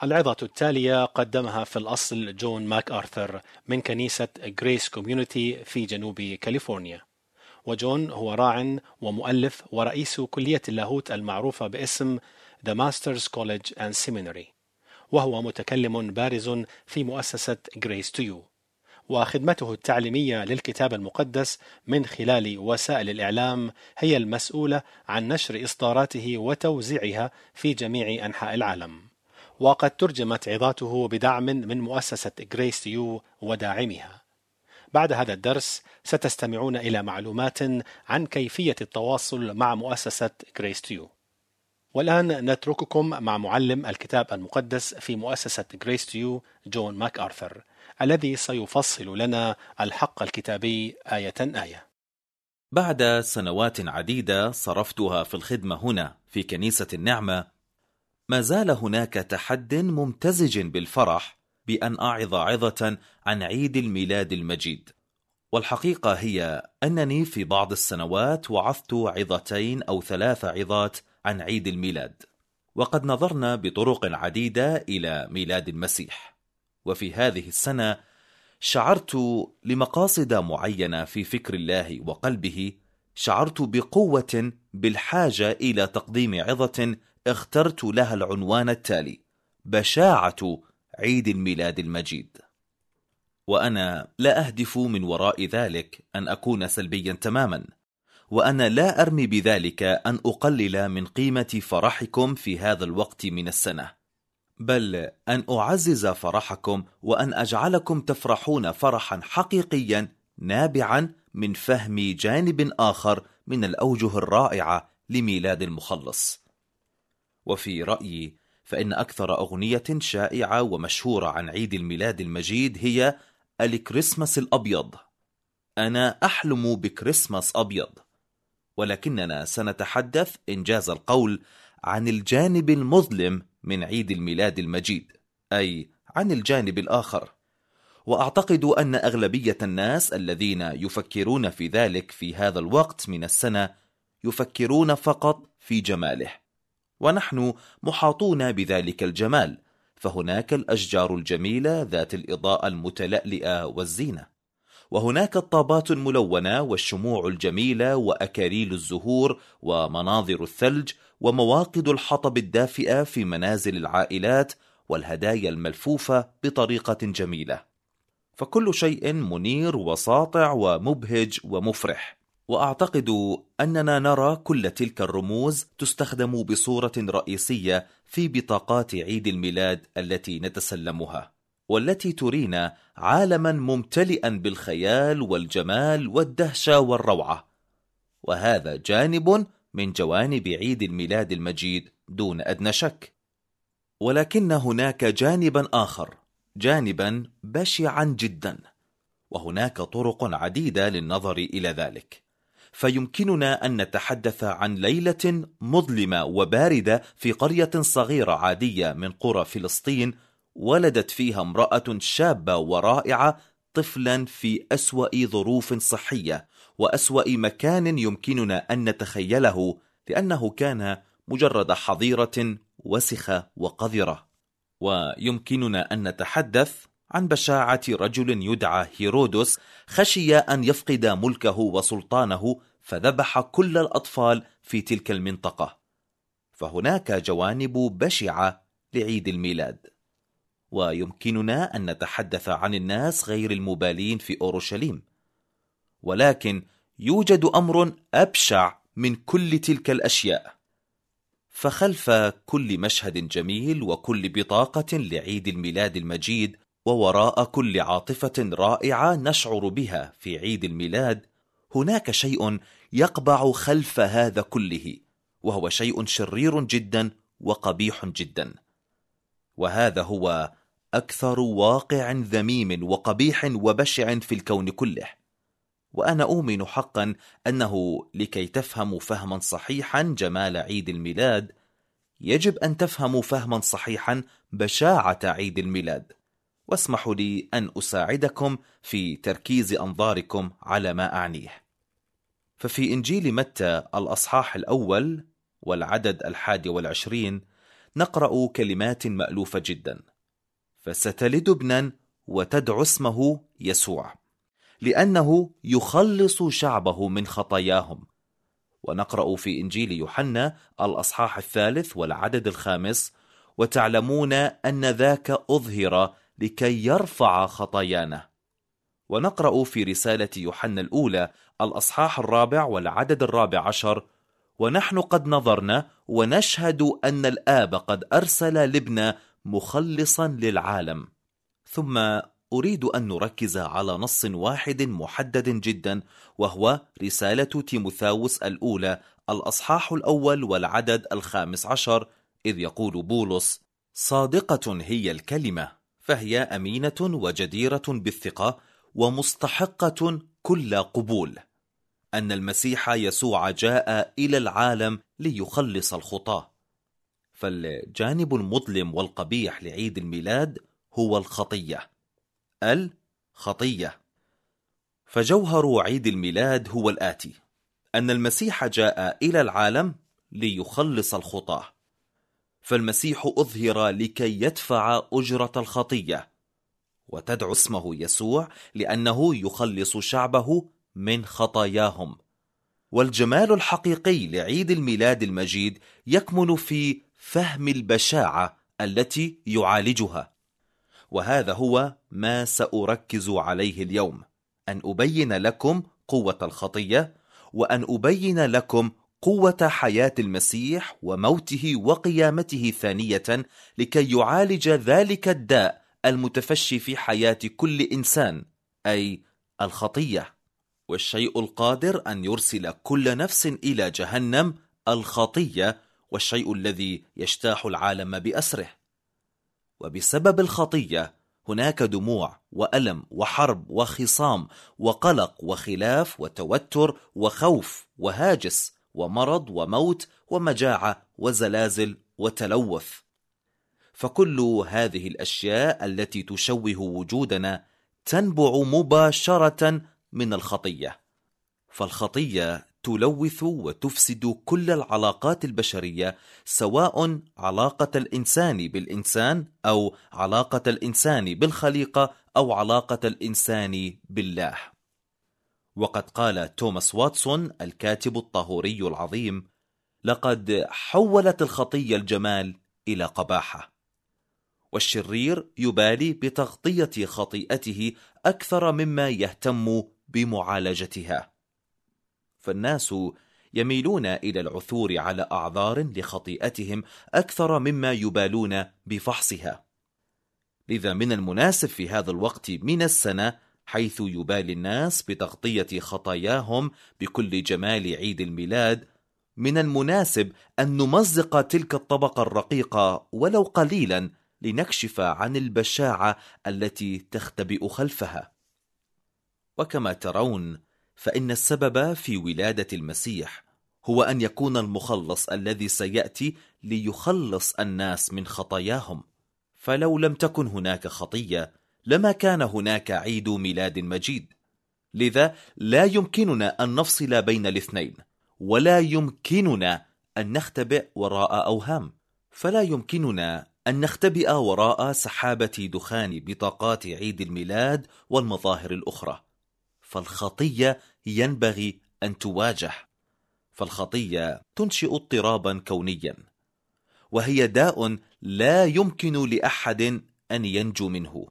العظة التالية قدمها في الأصل جون ماك آرثر من كنيسة غريس كوميونيتي في جنوب كاليفورنيا. وجون هو راع ومؤلف ورئيس كلية اللاهوت المعروفة باسم The Masters College and Seminary، وهو متكلم بارز في مؤسسة Grace to You، وخدمته التعليمية للكتاب المقدس من خلال وسائل الإعلام هي المسؤولة عن نشر إصداراته وتوزيعها في جميع أنحاء العالم. وقد ترجمت عظاته بدعم من مؤسسة Grace to You وداعمها. بعد هذا الدرس ستستمعون إلى معلومات عن كيفية التواصل مع مؤسسة Grace to You. والآن نترككم مع معلم الكتاب المقدس في مؤسسة Grace to You جون ماك آرثر، الذي سيفصل لنا الحق الكتابي آية آية. بعد سنوات عديدة صرفتها في الخدمة هنا في كنيسة النعمة، ما زال هناك تحد ممتزج بالفرح بأن أعظ عظة عن عيد الميلاد المجيد. والحقيقة هي أنني في بعض السنوات وعظت عظتين أو 3 عظات عن عيد الميلاد، وقد نظرنا بطرق عديدة إلى ميلاد المسيح. وفي هذه السنة شعرت لمقاصد معينة في فكر الله وقلبه، شعرت بقوة بالحاجة إلى تقديم عظة اخترت لها العنوان التالي: بشاعة عيد الميلاد المجيد. وأنا لا أهدف من وراء ذلك أن أكون سلبيا تماما، وأنا لا أرمي بذلك أن أقلل من قيمة فرحكم في هذا الوقت من السنة، بل أن أعزز فرحكم وأن أجعلكم تفرحون فرحا حقيقيا نابعا من فهم جانب آخر من الأوجه الرائعة لميلاد المخلص. وفي رأيي فإن أكثر أغنية شائعة ومشهورة عن عيد الميلاد المجيد هي الكريسماس الأبيض. أنا أحلم بكريسماس أبيض، ولكننا سنتحدث إنجاز القول عن الجانب المظلم من عيد الميلاد المجيد، أي عن الجانب الآخر. وأعتقد أن أغلبية الناس الذين يفكرون في ذلك في هذا الوقت من السنة يفكرون فقط في جماله، ونحن محاطون بذلك الجمال، فهناك الأشجار الجميلة ذات الإضاءة المتلألئة والزينة، وهناك الطابات الملونة والشموع الجميلة وأكاريل الزهور ومناظر الثلج ومواقد الحطب الدافئة في منازل العائلات والهدايا الملفوفة بطريقة جميلة. فكل شيء منير وساطع ومبهج ومفرح، وأعتقد أننا نرى كل تلك الرموز تستخدم بصورة رئيسية في بطاقات عيد الميلاد التي نتسلمها، والتي ترينا عالما ممتلئا بالخيال والجمال والدهشة والروعة. وهذا جانب من جوانب عيد الميلاد المجيد دون أدنى شك. ولكن هناك جانبا آخر، جانبا بشعا جدا، وهناك طرق عديدة للنظر إلى ذلك. فيمكننا أن نتحدث عن ليلة مظلمة وباردة في قرية صغيرة عادية من قرى فلسطين، ولدت فيها امرأة شابة ورائعة طفلا في أسوأ ظروف صحية وأسوأ مكان يمكننا أن نتخيله، لأنه كان مجرد حظيرة وسخة وقذرة. ويمكننا أن نتحدث عن بشاعة رجل يدعى هيرودس خشي أن يفقد ملكه وسلطانه، فذبح كل الأطفال في تلك المنطقة. فهناك جوانب بشعة لعيد الميلاد. ويمكننا أن نتحدث عن الناس غير المبالين في أورشليم، ولكن يوجد أمر أبشع من كل تلك الأشياء. فخلف كل مشهد جميل وكل بطاقة لعيد الميلاد المجيد، ووراء كل عاطفة رائعة نشعر بها في عيد الميلاد، هناك شيء يقبع خلف هذا كله، وهو شيء شرير جدا وقبيح جدا. وهذا هو أكثر واقع ذميم وقبيح وبشع في الكون كله. وأنا أؤمن حقا أنه لكي تفهموا فهما صحيحا جمال عيد الميلاد، يجب أن تفهموا فهما صحيحا بشاعة عيد الميلاد. واسمحوا لي أن أساعدكم في تركيز أنظاركم على ما أعنيه. ففي إنجيل متى الأصحاح 1 والعدد 21 نقرأ كلمات مألوفة جدا: فستلد ابنا وتدعو اسمه يسوع لأنه يخلص شعبه من خطاياهم. ونقرأ في إنجيل يوحنا الأصحاح 3 والعدد 5: وتعلمون أن ذاك أظهر لكي يرفع خطايانا. ونقرأ في رسالة يوحنا الأولى الأصحاح 4 والعدد 14: ونحن قد نظرنا ونشهد أن الآب قد أرسل الابن مخلصا للعالم. ثم أريد أن نركز على نص واحد محدد جدا، وهو رسالة تيموثاوس الأولى الأصحاح 1 والعدد 15، إذ يقول بولس: صادقة هي الكلمة، فهي أمينة وجديرة بالثقة ومستحقة كل قبول، أن المسيح يسوع جاء إلى العالم ليخلص الخطاة. فالجانب المظلم والقبيح لعيد الميلاد هو الخطية. فجوهر عيد الميلاد هو الآتي: أن المسيح جاء إلى العالم ليخلص الخطاة. فالمسيح أظهر لكي يدفع أجرة الخطية، وتدعو اسمه يسوع لأنه يخلص شعبه من خطاياهم. والجمال الحقيقي لعيد الميلاد المجيد يكمن في فهم البشاعة التي يعالجها، وهذا هو ما سأركز عليه اليوم: أن أبين لكم قوة الخطية، وأن أبين لكم قوة حياة المسيح وموته وقيامته ثانية، لكي يعالج ذلك الداء المتفشي في حياة كل إنسان، أي الخطية. والشيء القادر أن يرسل كل نفس إلى جهنم الخطية، والشيء الذي يجتاح العالم بأسره. وبسبب الخطية هناك دموع وألم وحرب وخصام وقلق وخلاف وتوتر وخوف وهاجس ومرض وموت ومجاعة وزلازل وتلوث. فكل هذه الأشياء التي تشوه وجودنا تنبع مباشرة من الخطية. فالخطية تلوث وتفسد كل العلاقات البشرية، سواء علاقة الإنسان بالإنسان، أو علاقة الإنسان بالخليقة، أو علاقة الإنسان بالله. وقد قال توماس واتسون الكاتب الطهوري العظيم: لقد حولت الخطية الجمال إلى قباحة. والشرير يبالي بتغطية خطيئته أكثر مما يهتم بمعالجتها. فالناس يميلون إلى العثور على أعذار لخطيئتهم أكثر مما يبالون بفحصها. لذا من المناسب في هذا الوقت من السنة، حيث يبالي الناس بتغطية خطاياهم بكل جمال عيد الميلاد، من المناسب أن نمزق تلك الطبقة الرقيقة ولو قليلا، لنكشف عن البشاعة التي تختبئ خلفها. وكما ترون، فإن السبب في ولادة المسيح هو أن يكون المخلص الذي سيأتي ليخلص الناس من خطاياهم. فلو لم تكن هناك خطية لما كان هناك عيد ميلاد مجيد. لذا لا يمكننا أن نفصل بين الاثنين، ولا يمكننا أن نختبئ وراء أوهام. فلا يمكننا أن نختبئ وراء سحابة دخان بطاقات عيد الميلاد والمظاهر الأخرى. فالخطية ينبغي أن تواجه. فالخطية تنشئ اضطرابا كونيا، وهي داء لا يمكن لأحد أن ينجو منه.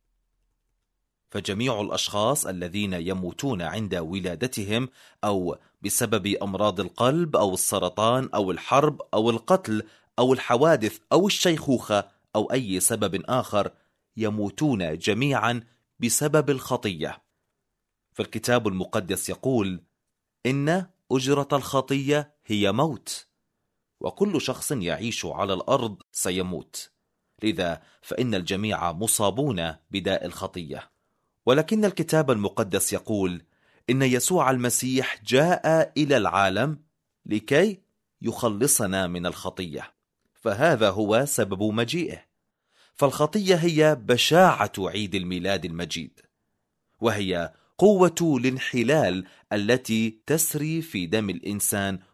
فجميع الأشخاص الذين يموتون عند ولادتهم، أو بسبب أمراض القلب أو السرطان أو الحرب أو القتل أو الحوادث أو الشيخوخة أو أي سبب آخر، يموتون جميعا بسبب الخطية. فالكتاب المقدس يقول: إن أجرة الخطية هي موت، وكل شخص يعيش على الأرض سيموت. لذا فإن الجميع مصابون بداء الخطية. ولكن الكتاب المقدس يقول إن يسوع المسيح جاء إلى العالم لكي يخلصنا من الخطية، فهذا هو سبب مجيئه. فالخطية هي بشاعة عيد الميلاد المجيد، وهي قوة الانحلال التي تسري في دم الإنسان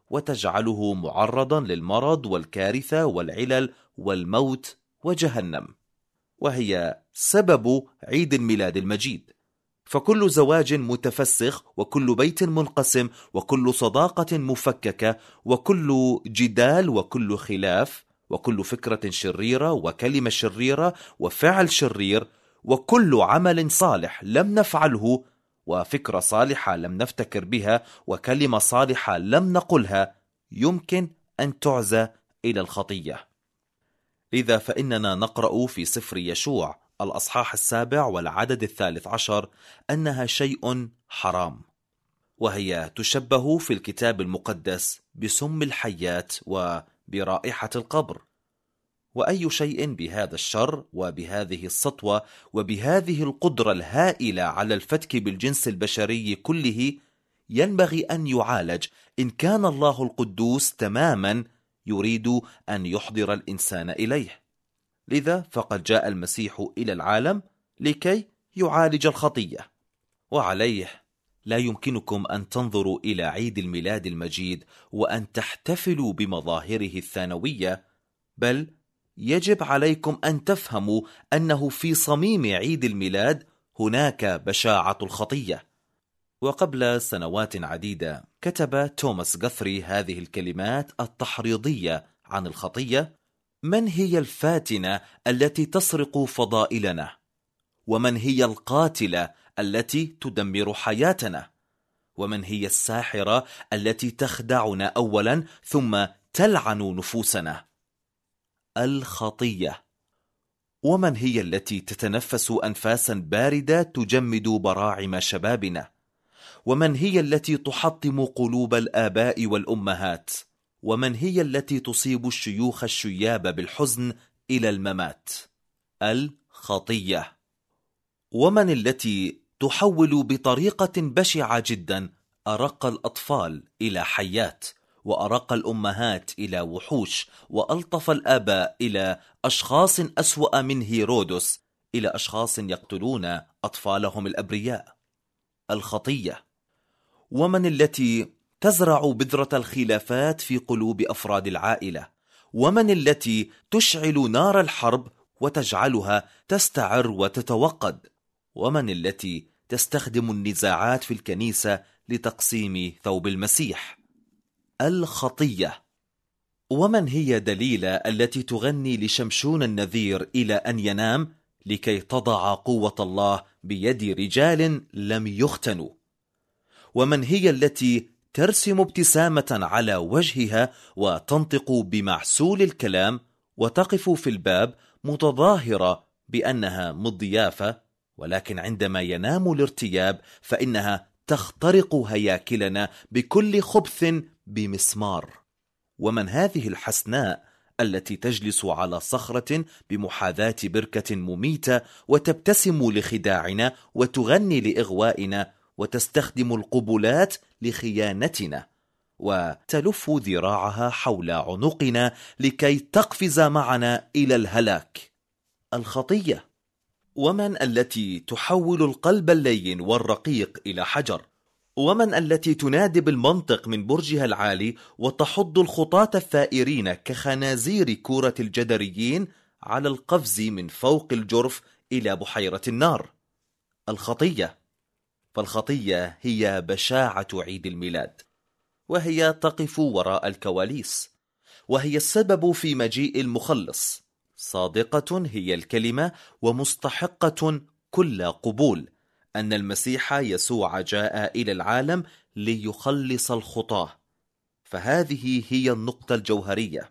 وتجعله معرضا للمرض والكارثة والعلل والموت وجهنم، وهي سبب عيد الميلاد المجيد. فكل زواج متفسخ، وكل بيت منقسم، وكل صداقة مفككة، وكل جدال، وكل خلاف، وكل فكرة شريرة، وكلمة شريرة، وفعل شرير، وكل عمل صالح لم نفعله، وفكرة صالحة لم نفتكر بها، وكلمة صالحة لم نقلها، يمكن أن تعزى إلى الخطية. لذا فإننا نقرأ في سفر يشوع الأصحاح 7 والعدد 13 أنها شيء حرام، وهي تشبه في الكتاب المقدس بسم الحيات وبرائحة القبر. وأي شيء بهذا الشر وبهذه السطوة وبهذه القدرة الهائلة على الفتك بالجنس البشري كله ينبغي أن يعالج إن كان الله القدوس تماما يريد أن يحضر الإنسان إليه. لذا فقد جاء المسيح إلى العالم لكي يعالج الخطية، وعليه لا يمكنكم أن تنظروا إلى عيد الميلاد المجيد وأن تحتفلوا بمظاهره الثانوية، بل يجب عليكم أن تفهموا أنه في صميم عيد الميلاد هناك بشاعة الخطية. وقبل سنوات عديدة كتب توماس غاثري هذه الكلمات التحريضية عن الخطية: من هي الفاتنة التي تسرق فضائلنا؟ ومن هي القاتلة التي تدمر حياتنا؟ ومن هي الساحرة التي تخدعنا أولا ثم تلعن نفوسنا؟ الخطية. ومن هي التي تتنفس أنفاسا باردة تجمد براعم شبابنا؟ ومن هي التي تحطم قلوب الآباء والأمهات؟ ومن هي التي تصيب الشيوخ الشياب بالحزن إلى الممات؟ الخطية. ومن التي تحول بطريقة بشعة جدا أرق الأطفال إلى حيات، وأرق الأمهات إلى وحوش، وألطف الآباء إلى أشخاص أسوأ من هيرودس، إلى أشخاص يقتلون أطفالهم الأبرياء؟ الخطية. ومن التي تزرع بذرة الخلافات في قلوب أفراد العائلة؟ ومن التي تشعل نار الحرب وتجعلها تستعر وتتوقد؟ ومن التي تستخدم النزاعات في الكنيسة لتقسيم ثوب المسيح؟ الخطية. ومن هي دليلة التي تغني لشمشون النذير إلى أن ينام لكي تضع قوة الله بيد رجال لم يختنوا؟ ومن هي التي ترسم ابتسامة على وجهها وتنطق بمعسول الكلام وتقف في الباب متظاهرة بأنها مضيافة، ولكن عندما ينام الارتياب فإنها تخترق هياكلنا بكل خبث بمسمار؟ ومن هذه الحسناء التي تجلس على صخرة بمحاذاة بركة مميتة وتبتسم لخداعنا وتغني لإغوائنا وتستخدم القبلات لخيانتنا وتلف ذراعها حول عنقنا لكي تقفز معنا إلى الهلاك؟ الخطية. ومن التي تحول القلب اللين والرقيق إلى حجر؟ ومن التي تنادي بالمنطق من برجها العالي وتحض الخطاة الثائرين كخنازير كورة الجدريين على القفز من فوق الجرف إلى بحيرة النار؟ الخطية. فالخطية هي بشاعة عيد الميلاد، وهي تقف وراء الكواليس، وهي السبب في مجيء المخلص. صادقة هي الكلمة ومستحقة كل قبول أن المسيح يسوع جاء إلى العالم ليخلص الخطاة، فهذه هي النقطة الجوهرية.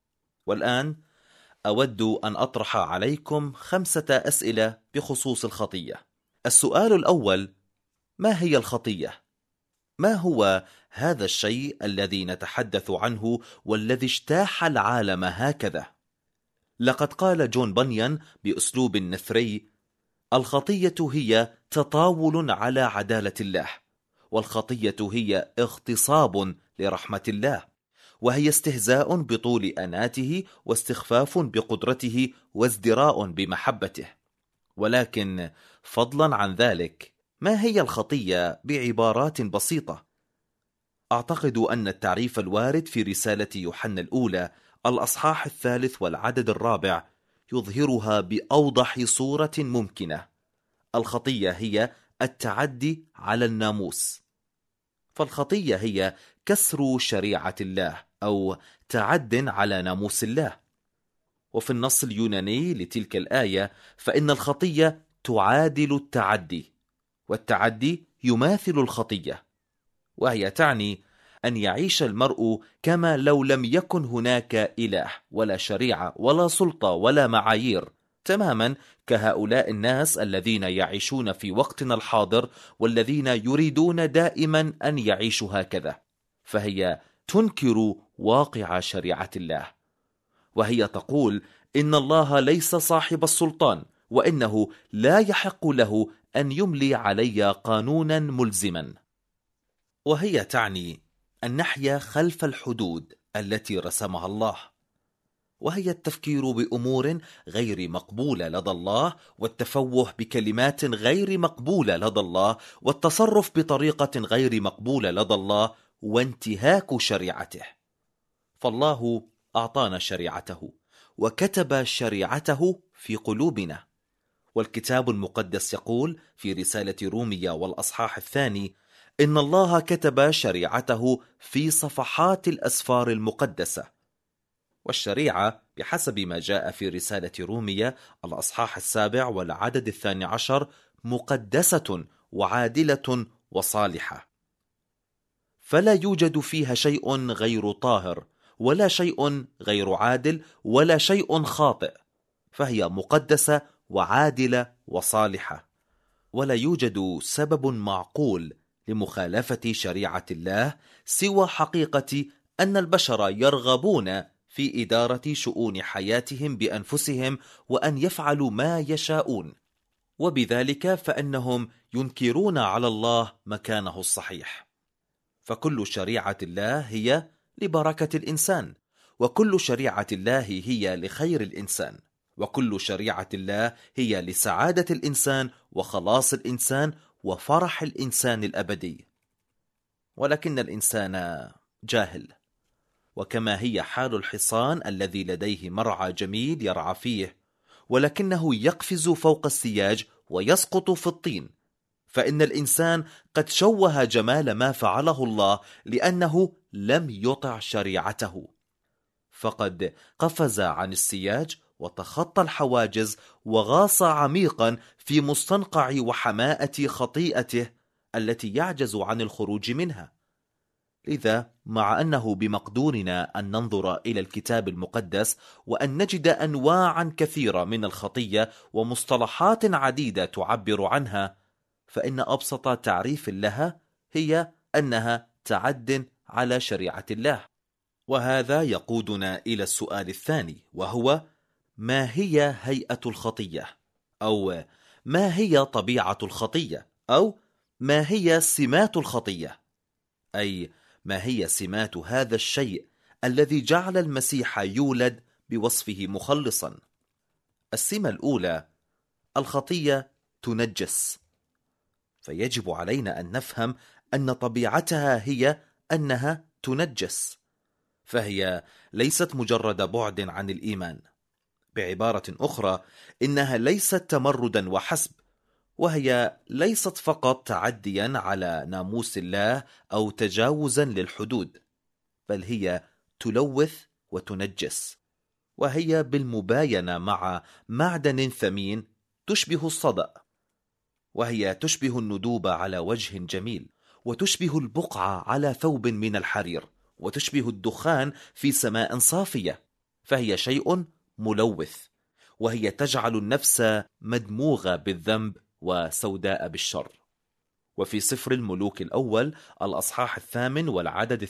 والآن أود أن أطرح عليكم 5 أسئلة بخصوص الخطية. السؤال الأول: ما هي الخطية؟ ما هو هذا الشيء الذي نتحدث عنه والذي اجتاح العالم هكذا؟ لقد قال جون بانيان بأسلوب نثري: الخطية هي تطاول على عدالة الله، والخطية هي اغتصاب لرحمة الله، وهي استهزاء بطول أناته واستخفاف بقدرته وازدراء بمحبته. ولكن فضلا عن ذلك، ما هي الخطية بعبارات بسيطة؟ أعتقد أن التعريف الوارد في رسالة يوحنا الأولى الأصحاح 3 والعدد 4 يظهرها بأوضح صورة ممكنة. الخطية هي التعدي على الناموس، فالخطية هي كسر شريعة الله أو تعد على ناموس الله. وفي النص اليوناني لتلك الآية فإن الخطية تعادل التعدي، والتعدي يماثل الخطية، وهي تعني أن يعيش المرء كما لو لم يكن هناك إله ولا شريعة ولا سلطة ولا معايير، تماما كهؤلاء الناس الذين يعيشون في وقتنا الحاضر والذين يريدون دائما أن يعيشوا هكذا. فهي تنكر واقع شريعة الله، وهي تقول إن الله ليس صاحب السلطان، وإنه لا يحق له أن يملي علي قانونا ملزما. وهي تعني أن نحيا خلف الحدود التي رسمها الله، وهي التفكير بأمور غير مقبولة لدى الله، والتفوه بكلمات غير مقبولة لدى الله، والتصرف بطريقة غير مقبولة لدى الله، وانتهاك شريعته. فالله أعطانا شريعته وكتب شريعته في قلوبنا، والكتاب المقدس يقول في رسالة رومية والأصحاح 2 إن الله كتب شريعته في صفحات الأسفار المقدسة. والشريعة بحسب ما جاء في رسالة رومية الأصحاح 7 والعدد 12 مقدسة وعادلة وصالحة، فلا يوجد فيها شيء غير طاهر، ولا شيء غير عادل، ولا شيء خاطئ، فهي مقدسة وعادلة وصالحة، ولا يوجد سبب معقول لمخالفة شريعة الله سوى حقيقة أن البشر يرغبون في إدارة شؤون حياتهم بأنفسهم وأن يفعلوا ما يشاءون، وبذلك فإنهم ينكرون على الله مكانه الصحيح. فكل شريعة الله هي لبركة الإنسان، وكل شريعة الله هي لخير الإنسان، وكل شريعة الله هي لسعادة الإنسان وخلاص الإنسان وفرح الإنسان الأبدي. ولكن الإنسان جاهل، وكما هي حال الحصان الذي لديه مرعى جميل يرعى فيه، ولكنه يقفز فوق السياج ويسقط في الطين، فإن الإنسان قد شوه جمال ما فعله الله لأنه لم يطع شريعته، فقد قفز عن السياج وتخطى الحواجز وغاص عميقا في مستنقع وحماءة خطيئته التي يعجز عن الخروج منها. لذا مع أنه بمقدورنا أن ننظر إلى الكتاب المقدس وأن نجد أنواعا كثيرة من الخطية ومصطلحات عديدة تعبر عنها، فإن أبسط تعريف لها هي أنها تعد على شريعة الله. وهذا يقودنا إلى السؤال الثاني، وهو ما هي هيئة الخطية؟ أو ما هي طبيعة الخطية؟ أو ما هي سمات الخطية؟ أي ما هي سمات هذا الشيء الذي جعل المسيح يولد بوصفه مخلصا؟ السمة الأولى: الخطية تنجس، فيجب علينا أن نفهم أن طبيعتها هي أنها تنجس، فهي ليست مجرد بعد عن الإيمان. بعبارة أخرى، إنها ليست تمردا وحسب، وهي ليست فقط تعديا على ناموس الله أو تجاوزا للحدود، بل هي تلوث وتنجس، وهي بالمباينة مع معدن ثمين تشبه الصدأ، وهي تشبه الندوب على وجه جميل، وتشبه البقعة على ثوب من الحرير، وتشبه الدخان في سماء صافية، فهي شيء ملوث، وهي تجعل النفس مدموغة بالذنب وسوداء بالشر. وفي سفر الملوك الأول الأصحاح 8 والعدد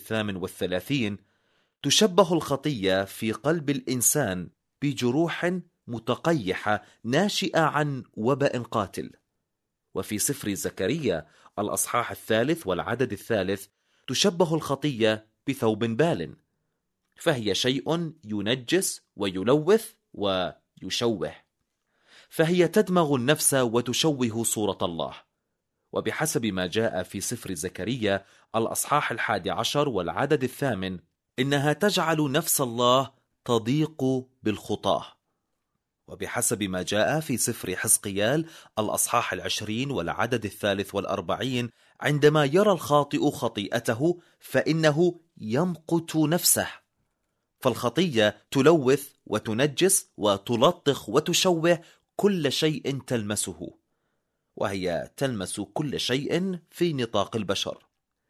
38 تشبه الخطية في قلب الإنسان بجروح متقيحة ناشئة عن وباء قاتل. وفي سفر زكريا الأصحاح 3 والعدد 3 تشبه الخطية بثوب بال، فهي شيء ينجس ويلوث ويشوه، فهي تدمغ النفس وتشوه صورة الله، وبحسب ما جاء في سفر زكريا الأصحاح 11 والعدد 8 إنها تجعل نفس الله تضيق بالخطاه. وبحسب ما جاء في سفر حزقيال الأصحاح 20 والعدد 43 عندما يرى الخاطئ خطيئته فإنه يمقت نفسه. فالخطية تلوث وتنجس وتلطخ وتشوه كل شيء تلمسه، وهي تلمس كل شيء في نطاق البشر.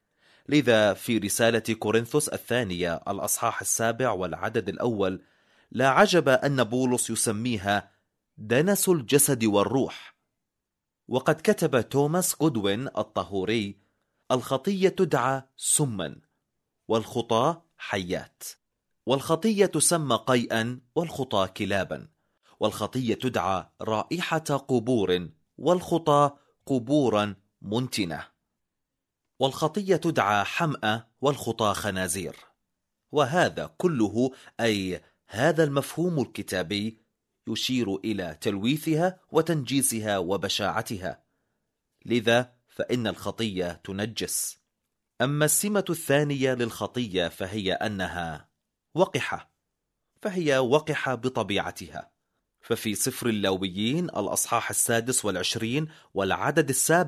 لذا في رسالة كورنثوس الثانية الأصحاح 7 والعدد 1 لا عجب أن بولس يسميها دنس الجسد والروح. وقد كتب توماس غودوين الطهوري: الخطية تدعى سما والخطاة حيات، والخطية تسمى قيئا والخطاة كلابا، والخطية تدعى رائحة قبور والخطاة قبورا منتنة، والخطية تدعى حمأة والخطاة خنازير. وهذا كله أي هذا المفهوم الكتابي يشير إلى تلويثها وتنجيسها وبشاعتها. لذا فإن الخطية تنجس. أما السمة الثانية للخطية فهي أنها وقحة، فهي وقحة بطبيعتها. ففي سفر اللاويين الأصحاح 26 والعدد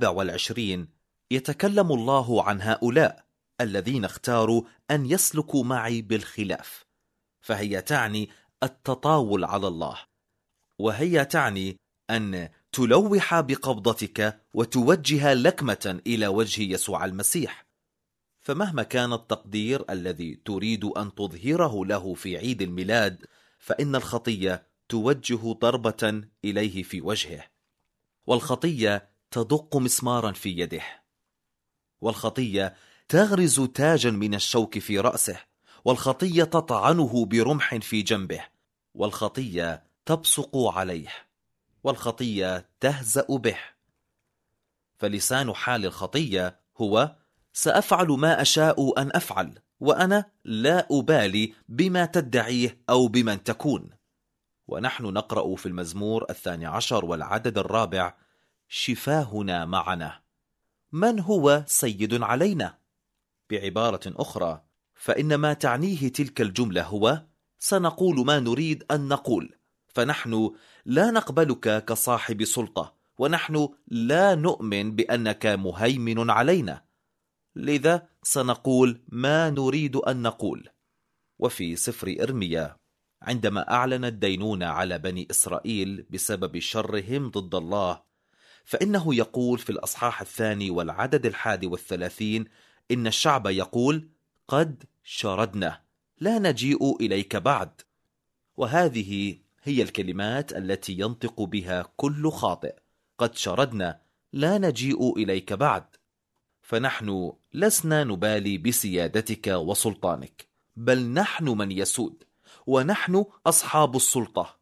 27 يتكلم الله عن هؤلاء الذين اختاروا أن يسلكوا معي بالخلاف، فهي تعني التطاول على الله، وهي تعني أن تلوح بقبضتك وتوجه لكمة إلى وجه يسوع المسيح. فمهما كان التقدير الذي تريد أن تظهره له في عيد الميلاد، فإن الخطية توجه ضربة إليه في وجهه، والخطية تدق مسمارا في يده، والخطية تغرز تاجا من الشوك في رأسه، والخطية تطعنه برمح في جنبه، والخطية تبصق عليه، والخطية تهزأ به. فلسان حال الخطية هو: سأفعل ما أشاء أن أفعل، وأنا لا أبالي بما تدعيه أو بمن تكون. ونحن نقرأ في المزمور 12 والعدد 4: شفاهنا معنا، من هو سيد علينا؟ بعبارة أخرى، فإن ما تعنيه تلك الجملة هو: سنقول ما نريد أن نقول، فنحن لا نقبلك كصاحب سلطة، ونحن لا نؤمن بأنك مهيمن علينا، لذا سنقول ما نريد أن نقول. وفي سفر إرميا عندما أعلن الدينونة على بني إسرائيل بسبب شرهم ضد الله، فإنه يقول في الأصحاح 2 والعدد 31 إن الشعب يقول: قد شردنا، لا نجيء إليك بعد. وهذه هي الكلمات التي ينطق بها كل خاطئ: قد شردنا، لا نجيء إليك بعد. فنحن لسنا نبالي بسيادتك وسلطانك، بل نحن من يسود، ونحن أصحاب السلطة.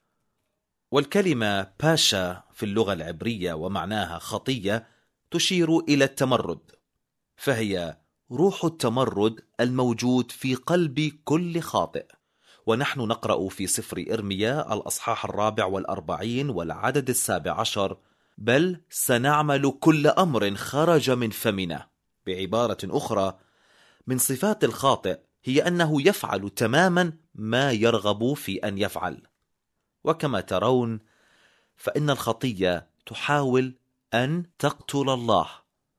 والكلمة باشا في اللغة العبرية ومعناها خطية تشير إلى التمرد، فهي روح التمرد الموجود في قلب كل خاطئ. ونحن نقرأ في سفر إرميا الأصحاح 44 والعدد 17: بل سنعمل كل أمر خرج من فمنا. بعبارة أخرى، من صفات الخاطئ هي أنه يفعل تماما ما يرغب في أن يفعل. وكما ترون فإن الخطية تحاول أن تقتل الله،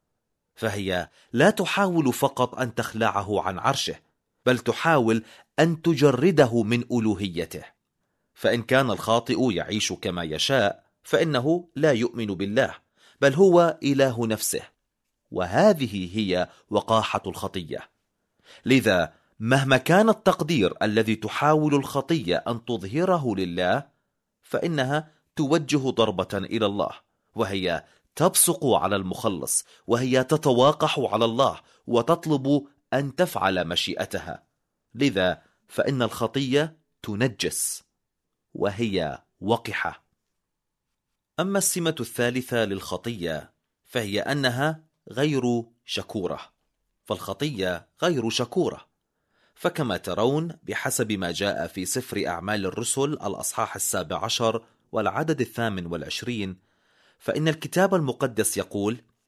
فهي لا تحاول فقط أن تخلعه عن عرشه، بل تحاول أن تجرده من ألوهيته. فإن كان الخاطئ يعيش كما يشاء فإنه لا يؤمن بالله، بل هو إله نفسه، وهذه هي وقاحة الخطية. لذا مهما كان التقدير الذي تحاول الخطية أن تظهره لله، فإنها توجه ضربة إلى الله، وهي تبصق على المخلص، وهي تتواقح على الله وتطلب أن تفعل مشيئتها. لذا فإن الخطية تنجس، وهي وقحة. أما السمة الثالثة للخطية فهي أنها غير شكورة. فالخطية غير شكورة، فكما ترون بحسب ما جاء في سفر أعمال الرسل الأصحاح 17 والعدد 28، فإن الكتاب المقدس يقول: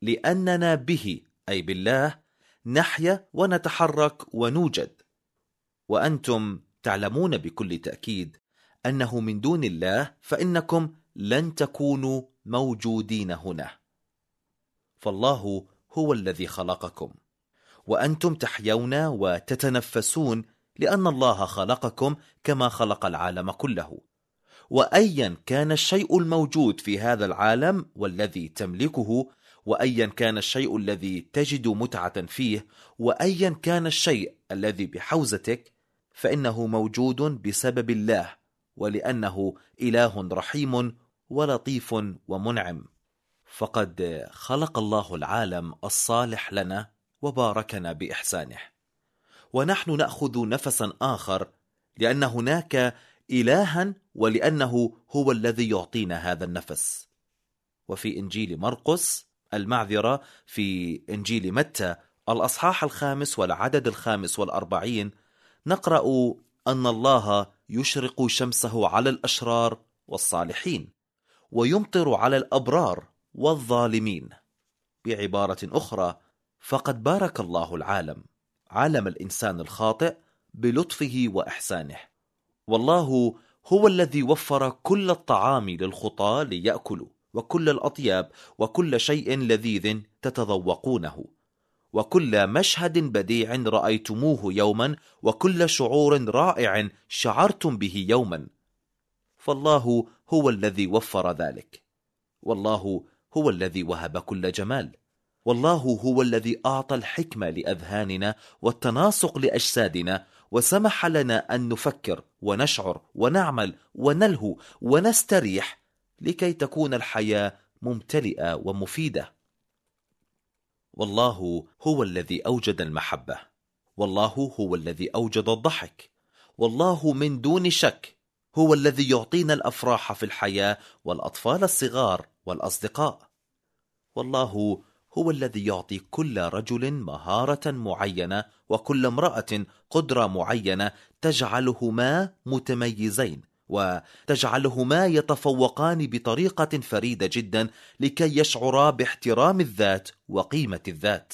لأننا به أي بالله نحيا ونتحرك ونوجد. وأنتم تعلمون بكل تأكيد أنه من دون الله فإنكم لن تكونوا موجودين هنا. فالله هو الذي خلقكم، وأنتم تحيون وتتنفسون لأن الله خلقكم كما خلق العالم كله. وأيا كان الشيء الموجود في هذا العالم والذي تملكه، وأيا كان الشيء الذي تجد متعة فيه، وأيا كان الشيء الذي بحوزتك، فإنه موجود بسبب الله، ولأنه إله رحيم ولطيف ومنعم. فقد خلق الله العالم الصالح لنا وباركنا بإحسانه، ونحن نأخذ نفسا آخر لأن هناك إلها، ولأنه هو الذي يعطينا هذا النفس. وفي إنجيل مرقس في إنجيل متى الأصحاح 5 والعدد 45 نقرأ أن الله يشرق شمسه على الأشرار والصالحين، ويمطر على الأبرار والظالمين. بعبارة أخرى، فقد بارك الله العالم، عالم الإنسان الخاطئ، بلطفه وإحسانه. والله هو الذي وفر كل الطعام للخطاة ليأكلوا، وكل الأطياب، وكل شيء لذيذ تتذوقونه، وكل مشهد بديع رأيتموه يوما، وكل شعور رائع شعرتم به يوما. فالله هو الذي وفر ذلك، والله هو الذي وهب كل جمال، والله هو الذي أعطى الحكمة لأذهاننا والتناسق لأجسادنا، وسمح لنا أن نفكر ونشعر ونعمل ونلهو ونستريح لكي تكون الحياة ممتلئة ومفيدة. والله هو الذي أوجد المحبة، والله هو الذي أوجد الضحك، والله من دون شك هو الذي يعطينا الأفراح في الحياة والأطفال الصغار والأصدقاء. والله هو الذي يعطي كل رجل مهارة معينة وكل امرأة قدرة معينة تجعلهما متميزين وتجعلهما يتفوقان بطريقة فريدة جدا لكي يشعرا باحترام الذات وقيمة الذات.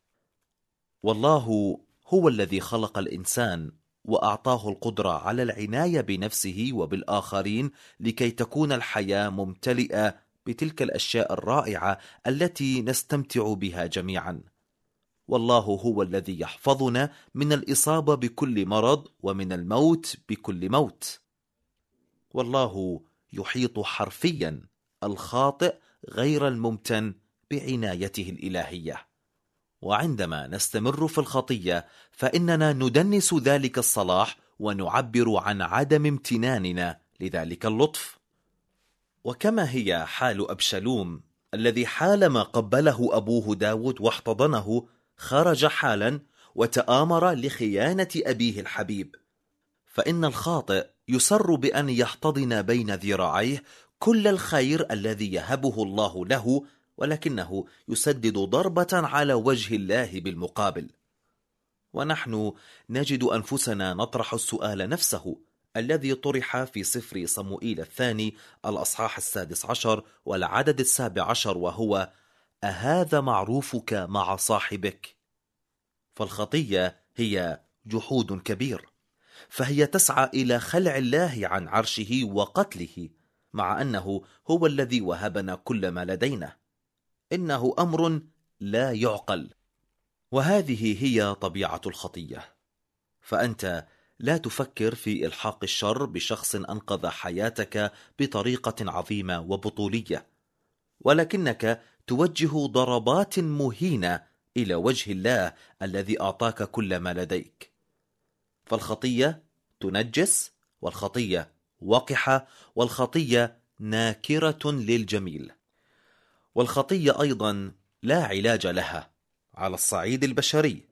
والله هو الذي خلق الإنسان وأعطاه القدرة على العناية بنفسه وبالآخرين لكي تكون الحياة ممتلئة بتلك الأشياء الرائعة التي نستمتع بها جميعا. والله هو الذي يحفظنا من الإصابة بكل مرض ومن الموت بكل موت. والله يحيط حرفيا الخاطئ غير الممتن بعنايته الإلهية. وعندما نستمر في الخطية فإننا ندنس ذلك الصلاح ونعبر عن عدم امتناننا لذلك اللطف. وكما هي حال أبشالوم الذي حالما قبله أبوه داود واحتضنه خرج حالا وتآمر لخيانة أبيه الحبيب، فإن الخاطئ يسر بأن يحتضن بين ذراعيه كل الخير الذي يهبه الله له، ولكنه يسدد ضربة على وجه الله بالمقابل. ونحن نجد أنفسنا نطرح السؤال نفسه الذي طرح في سفر صموئيل الثاني الأصحاح 16 والعدد 17، وهو: أهذا معروفك مع صاحبك؟ فالخطية هي جحود كبير، فهي تسعى إلى خلع الله عن عرشه وقتله، مع أنه هو الذي وهبنا كل ما لدينا. إنه أمر لا يعقل، وهذه هي طبيعة الخطية. فأنت لا تفكر في إلحاق الشر بشخص أنقذ حياتك بطريقة عظيمة وبطولية، ولكنك توجه ضربات مهينة إلى وجه الله الذي أعطاك كل ما لديك. فالخطية تنجس، والخطية وقحة، والخطية ناكرة للجميل. والخطية أيضا لا علاج لها على الصعيد البشري.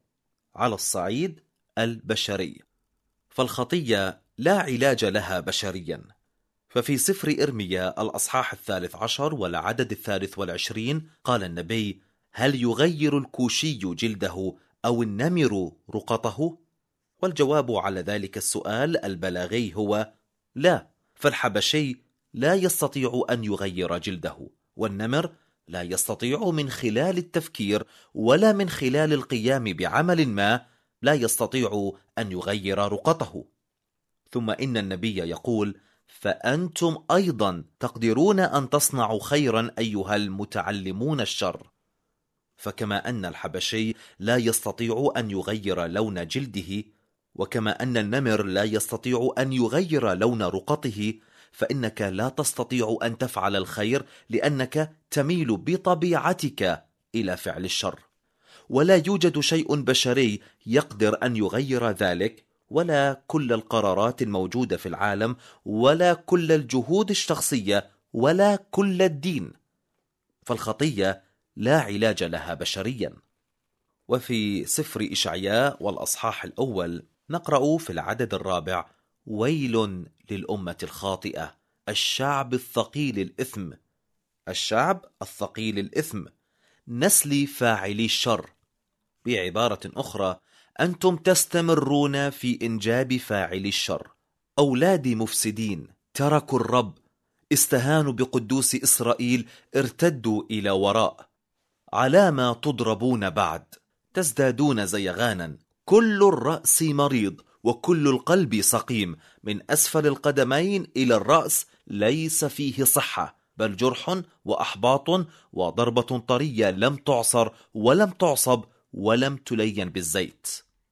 فالخطية لا علاج لها بشريا. ففي سفر إرميا الأصحاح 13 والعدد 23 قال النبي: هل يغير الكوشي جلده أو النمر رقطه؟ والجواب على ذلك السؤال البلاغي هو لا، فالحبشي لا يستطيع أن يغير جلده، والنمر لا يستطيع من خلال التفكير ولا من خلال القيام بعمل ما، لا يستطيع أن يغير رقته. ثم إن النبي يقول: فأنتم أيضا تقدرون أن تصنعوا خيرا أيها المتعلمون الشر. فكما أن الحبشي لا يستطيع أن يغير لون جلده، وكما أن النمر لا يستطيع أن يغير لون رقته، فإنك لا تستطيع أن تفعل الخير لأنك تميل بطبيعتك إلى فعل الشر، ولا يوجد شيء بشري يقدر أن يغير ذلك، ولا كل القرارات الموجودة في العالم، ولا كل الجهود الشخصية، ولا كل الدين. فالخطية لا علاج لها بشريا. وفي سفر إشعياء والأصحاح الأول نقرأ في العدد 4: ويل للأمة الخاطئة، الشعب الثقيل الإثم، الشعب الثقيل الإثم، نسل فاعلي الشر. بعبارة أخرى، أنتم تستمرون في إنجاب فاعلي الشر، أولاد مفسدين تركوا الرب، استهانوا بقدوس إسرائيل، ارتدوا إلى وراء. على ما تضربون بعد، تزدادون زيغانا، كل الرأس مريض وكل القلب سقيم، من أسفل القدمين إلى الرأس ليس فيه صحة، بل جرح وأحباط وضربة طرية لم تعصر ولم تعصب ولم تلين بالزيت.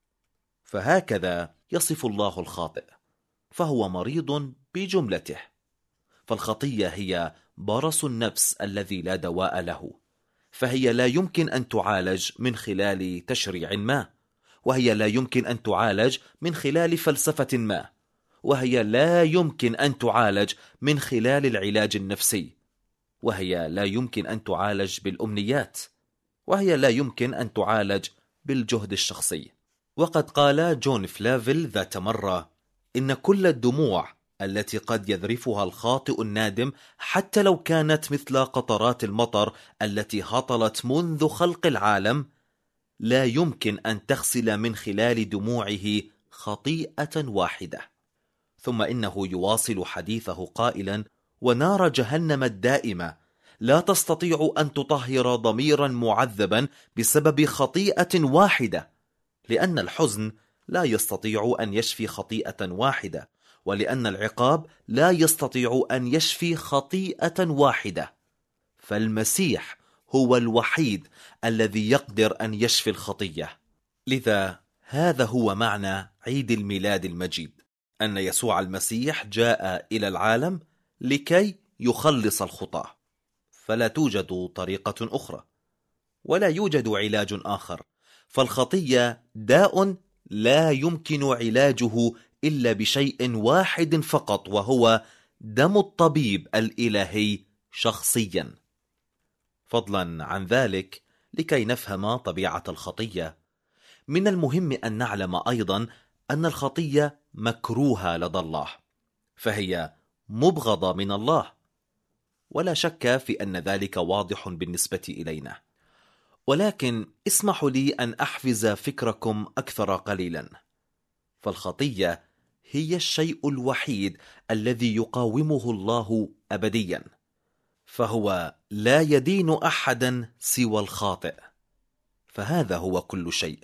فهكذا يصف الله الخاطئ، فهو مريض بجملته. فالخطية هي برص النفس الذي لا دواء له، فهي لا يمكن أن تعالج من خلال تشريع ما، وهي لا يمكن أن تعالج من خلال فلسفة ما، وهي لا يمكن أن تعالج من خلال العلاج النفسي، وهي لا يمكن أن تعالج بالأمنيات، وهي لا يمكن أن تعالج بالجهد الشخصي. وقد قال جون فلافل ذات مرة: إن كل الدموع التي قد يذرفها الخاطئ النادم، حتى لو كانت مثل قطرات المطر التي هطلت منذ خلق العالم، لا يمكن أن تغسل من خلال دموعه خطيئة واحدة. ثم إنه يواصل حديثه قائلا: ونار جهنم الدائمة لا تستطيع أن تطهر ضميرا معذبا بسبب خطيئة واحدة، لأن الحزن لا يستطيع أن يشفي خطيئة واحدة، ولأن العقاب لا يستطيع أن يشفي خطيئة واحدة. فالمسيح هو الوحيد الذي يقدر أن يشفي الخطية. لذا هذا هو معنى عيد الميلاد المجيد، أن يسوع المسيح جاء إلى العالم لكي يخلص الخطاة، فلا توجد طريقة أخرى، ولا يوجد علاج آخر. فالخطية داء لا يمكن علاجه إلا بشيء واحد فقط، وهو دم الطبيب الإلهي شخصيا. فضلا عن ذلك، لكي نفهم طبيعة الخطية، من المهم أن نعلم أيضا أن الخطية مكروهة لدى الله، فهي مبغضة من الله، ولا شك في أن ذلك واضح بالنسبة إلينا. ولكن اسمحوا لي أن أحفز فكركم أكثر قليلا. فالخطية هي الشيء الوحيد الذي يقاومه الله أبديا، فهو لا يدين أحدا سوى الخاطئ، فهذا هو كل شيء.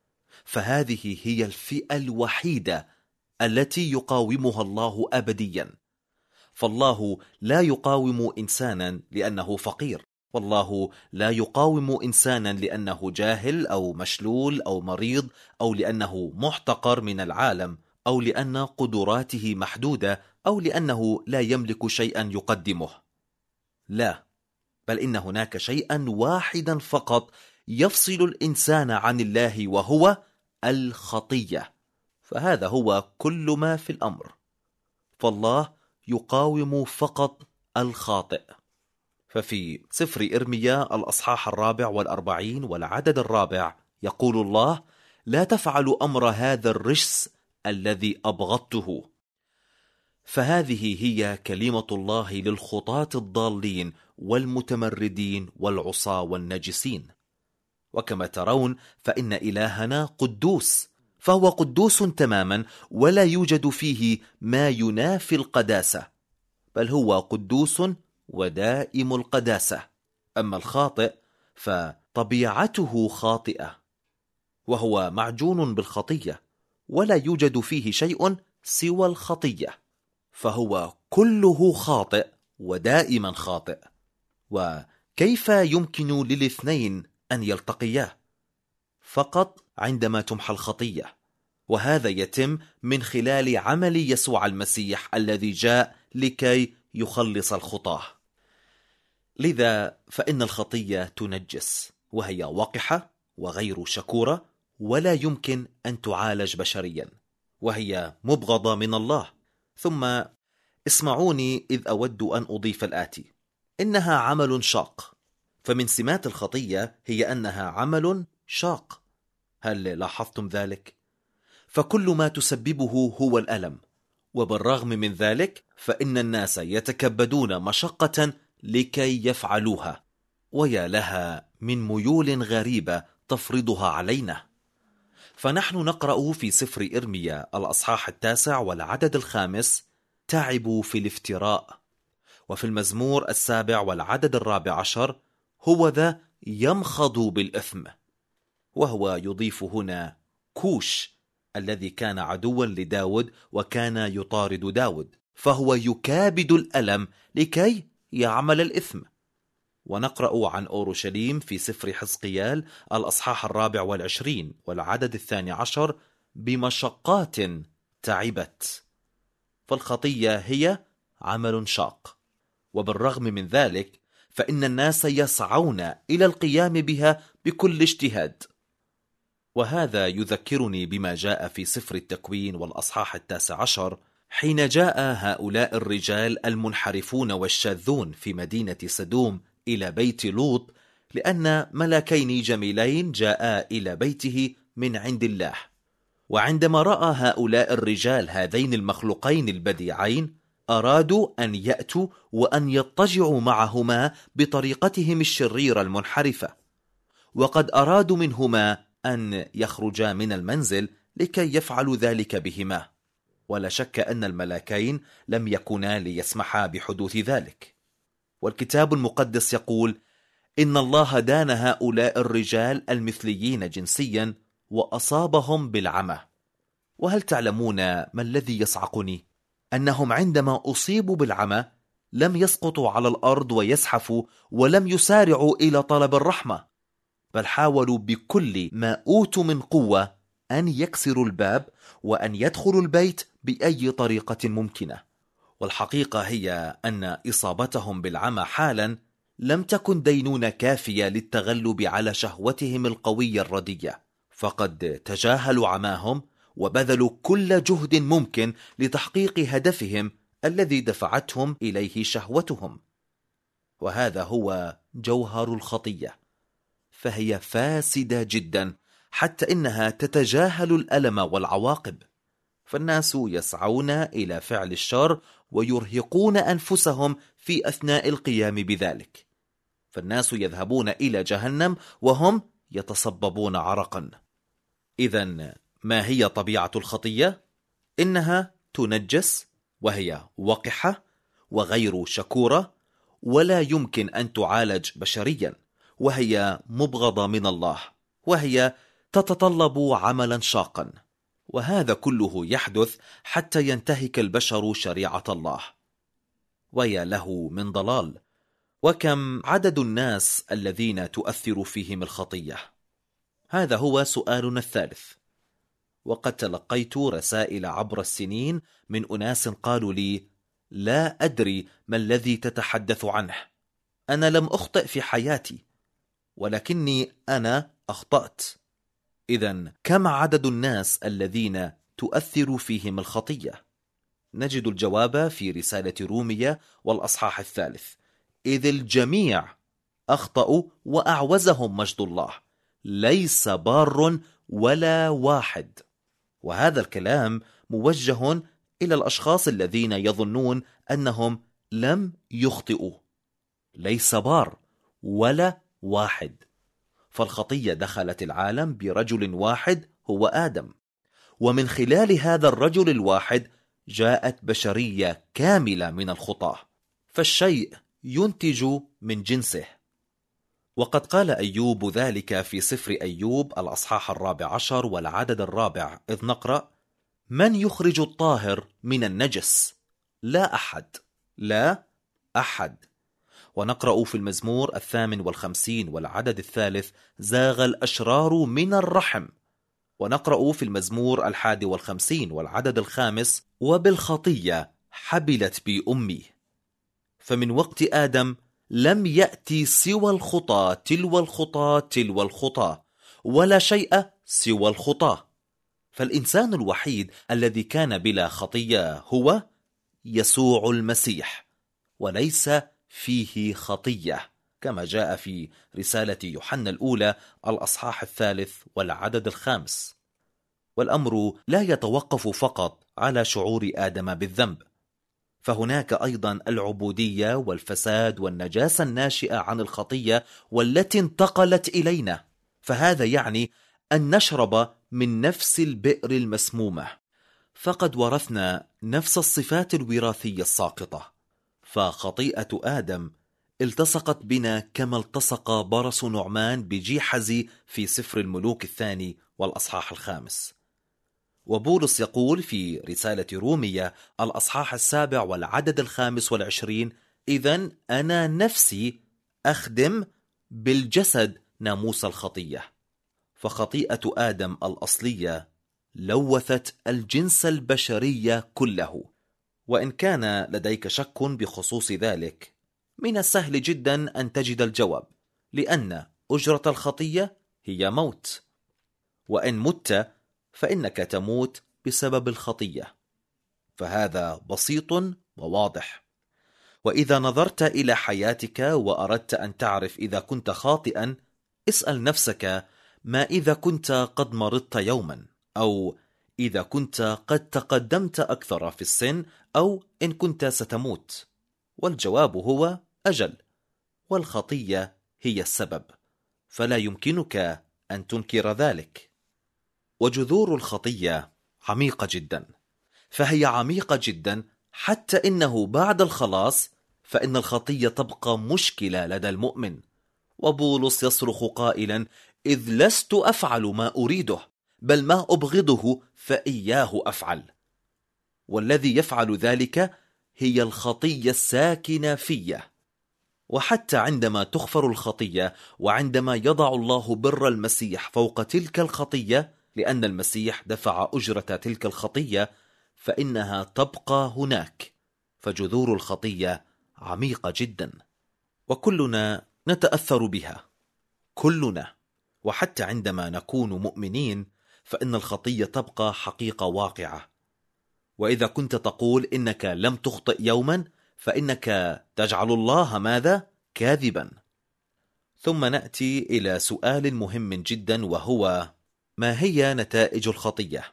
فهذه هي الفئة الوحيدة التي يقاومها الله أبديا. فالله لا يقاوم إنسانا لأنه فقير، والله لا يقاوم إنسانا لأنه جاهل أو مشلول أو مريض، أو لأنه محتقر من العالم، أو لأن قدراته محدودة، أو لأنه لا يملك شيئا يقدمه. لا، بل إن هناك شيئا واحدا فقط يفصل الإنسان عن الله، وهو الخطية. فهذا هو كل ما في الأمر. فالله يقاوم فقط الخاطئ. ففي سفر إرميا الأصحاح 44 والعدد 4 يقول الله: لا تفعلوا أمر هذا الرجس الذي أبغضته. فهذه هي كلمة الله للخطاة الضالين والمتمردين والعصاة والنجسين. وكما ترون فإن إلهنا قدوس، فهو قدوس تماما، ولا يوجد فيه ما ينافي القداسة، بل هو قدوس ودائم القداسة. أما الخاطئ فطبيعته خاطئة، وهو معجون بالخطية، ولا يوجد فيه شيء سوى الخطية، فهو كله خاطئ ودائما خاطئ. وكيف يمكن للاثنين أن يلتقيا؟ فقط عندما تمحى الخطية، وهذا يتم من خلال عمل يسوع المسيح الذي جاء لكي يخلص الخطاة. لذا فإن الخطية تنجس، وهي وقحة وغير شكورة، ولا يمكن أن تعالج بشريا، وهي مبغضة من الله. ثم اسمعوني إذ أود أن أضيف الآتي: إنها عمل شاق. فمن سمات الخطية هي أنها عمل شاق. هل لاحظتم ذلك؟ فكل ما تسببه هو الألم، وبالرغم من ذلك فإن الناس يتكبدون مشقة لكي يفعلوها، ويا لها من ميول غريبة تفرضها علينا. فنحن نقرأ في سفر إرميا الأصحاح 9 والعدد 5: تعبوا في الافتراء. وفي المزمور 7 والعدد 14: هو ذا يمخض بالإثم. وهو يضيف هنا كوش الذي كان عدوا لداود وكان يطارد داود، فهو يكابد الألم لكي يعمل الإثم. ونقرأ عن أورشليم في سفر حزقيال الأصحاح 24 والعدد 12: بمشقات تعبت. فالخطية هي عمل شاق، وبالرغم من ذلك فإن الناس يسعون إلى القيام بها بكل اجتهاد. وهذا يذكرني بما جاء في سفر التكوين والأصحاح 19 حين جاء هؤلاء الرجال المنحرفون والشاذون في مدينة سدوم إلى بيت لوط، لأن ملكين جميلين جاءا إلى بيته من عند الله. وعندما رأى هؤلاء الرجال هذين المخلوقين البديعين، أرادوا أن يأتوا وأن يضطجعوا معهما بطريقتهم الشريرة المنحرفة، وقد أرادوا منهما أن يخرجا من المنزل لكي يفعلوا ذلك بهما. ولا شك أن الملكين لم يكونا ليسمحا بحدوث ذلك. والكتاب المقدس يقول: إن الله دان هؤلاء الرجال المثليين جنسيا وأصابهم بالعمى. وهل تعلمون ما الذي يصعقني؟ أنهم عندما أصيبوا بالعمى لم يسقطوا على الأرض ويزحفوا، ولم يسارعوا إلى طلب الرحمة، بل حاولوا بكل ما أوتوا من قوة أن يكسروا الباب وأن يدخلوا البيت بأي طريقة ممكنة. والحقيقة هي أن إصابتهم بالعمى حالا لم تكن دينونة كافية للتغلب على شهوتهم القوية الردية، فقد تجاهلوا عماهم وبذلوا كل جهد ممكن لتحقيق هدفهم الذي دفعتهم إليه شهوتهم. وهذا هو جوهر الخطية، فهي فاسدة جدا حتى إنها تتجاهل الألم والعواقب. فالناس يسعون إلى فعل الشر ويرهقون أنفسهم في أثناء القيام بذلك. فالناس يذهبون إلى جهنم وهم يتصببون عرقا. إذن ما هي طبيعة الخطية؟ إنها تنجس، وهي وقحة وغير شكورة، ولا يمكن أن تعالج بشريا، وهي مبغضة من الله، وهي تتطلب عملا شاقا. وهذا كله يحدث حتى ينتهك البشر شريعة الله. ويا له من ضلال! وكم عدد الناس الذين تؤثر فيهم الخطية؟ هذا هو سؤالنا الثالث. وقد تلقيت رسائل عبر السنين من أناس قالوا لي: لا أدري ما الذي تتحدث عنه، أنا لم أخطئ في حياتي، ولكني أنا أخطأت. إذن كم عدد الناس الذين تؤثر فيهم الخطية؟ نجد الجواب في رسالة رومية والأصحاح 3: إذ الجميع أخطأوا وأعوزهم مجد الله، ليس بار ولا واحد. وهذا الكلام موجه إلى الأشخاص الذين يظنون أنهم لم يخطئوا. ليس بار ولا واحد. فالخطية دخلت العالم برجل واحد هو آدم، ومن خلال هذا الرجل الواحد جاءت بشرية كاملة من الخطاة. فالشيء ينتج من جنسه، وقد قال أيوب ذلك في سفر أيوب الأصحاح 14 والعدد 4، إذ نقرأ: من يخرج الطاهر من النجس؟ لا أحد، لا أحد. ونقرأ في المزمور 58 والعدد 3: زاغ الأشرار من الرحم. ونقرأ في المزمور 51 والعدد 5: وبالخطية حبلت بي أمي. فمن وقت آدم لم يأتي سوى الخطى تلو الخطى تلو الخطى، ولا شيء سوى الخطى. فالإنسان الوحيد الذي كان بلا خطية هو يسوع المسيح، وليس فيه خطية، كما جاء في رسالة يوحنا الأولى الأصحاح 3 والعدد 5. والأمر لا يتوقف فقط على شعور آدم بالذنب، فهناك أيضا العبودية والفساد والنجاسة الناشئة عن الخطية والتي انتقلت إلينا. فهذا يعني أن نشرب من نفس البئر المسمومة، فقد ورثنا نفس الصفات الوراثية الساقطة. فخطيئة آدم التصقت بنا كما التصق برص نعمان بجيحز في سفر الملوك الثاني والأصحاح 5. وبولس يقول في رسالة رومية الأصحاح 7 والعدد 25: إذن أنا نفسي أخدم بالجسد ناموس الخطية. فخطيئة آدم الأصلية لوثت الجنس البشري كله. وإن كان لديك شك بخصوص ذلك، من السهل جدا أن تجد الجواب، لأن أجرة الخطية هي موت، وإن مت فإنك تموت بسبب الخطية. فهذا بسيط وواضح. وإذا نظرت إلى حياتك وأردت أن تعرف إذا كنت خاطئا، اسأل نفسك: ما إذا كنت قد مرضت يوما، أو إذا كنت قد تقدمت أكثر في السن، أو إن كنت ستموت؟ والجواب هو أجل، والخطية هي السبب، فلا يمكنك أن تنكر ذلك. وجذور الخطية عميقة جدا، فهي عميقة جدا حتى إنه بعد الخلاص فإن الخطية تبقى مشكلة لدى المؤمن. وبولس يصرخ قائلا: إذ لست أفعل ما أريده، بل ما أبغضه فإياه أفعل. والذي يفعل ذلك هي الخطية الساكنة فيه. وحتى عندما تغفر الخطية، وعندما يضع الله بر المسيح فوق تلك الخطية، لأن المسيح دفع أجرة تلك الخطية، فإنها تبقى هناك. فجذور الخطية عميقة جدا، وكلنا نتأثر بها، كلنا. وحتى عندما نكون مؤمنين فإن الخطية تبقى حقيقة واقعة. وإذا كنت تقول إنك لم تخطئ يوما، فإنك تجعل الله ماذا؟ كاذبا. ثم نأتي إلى سؤال مهم جدا، وهو: ما هي نتائج الخطية؟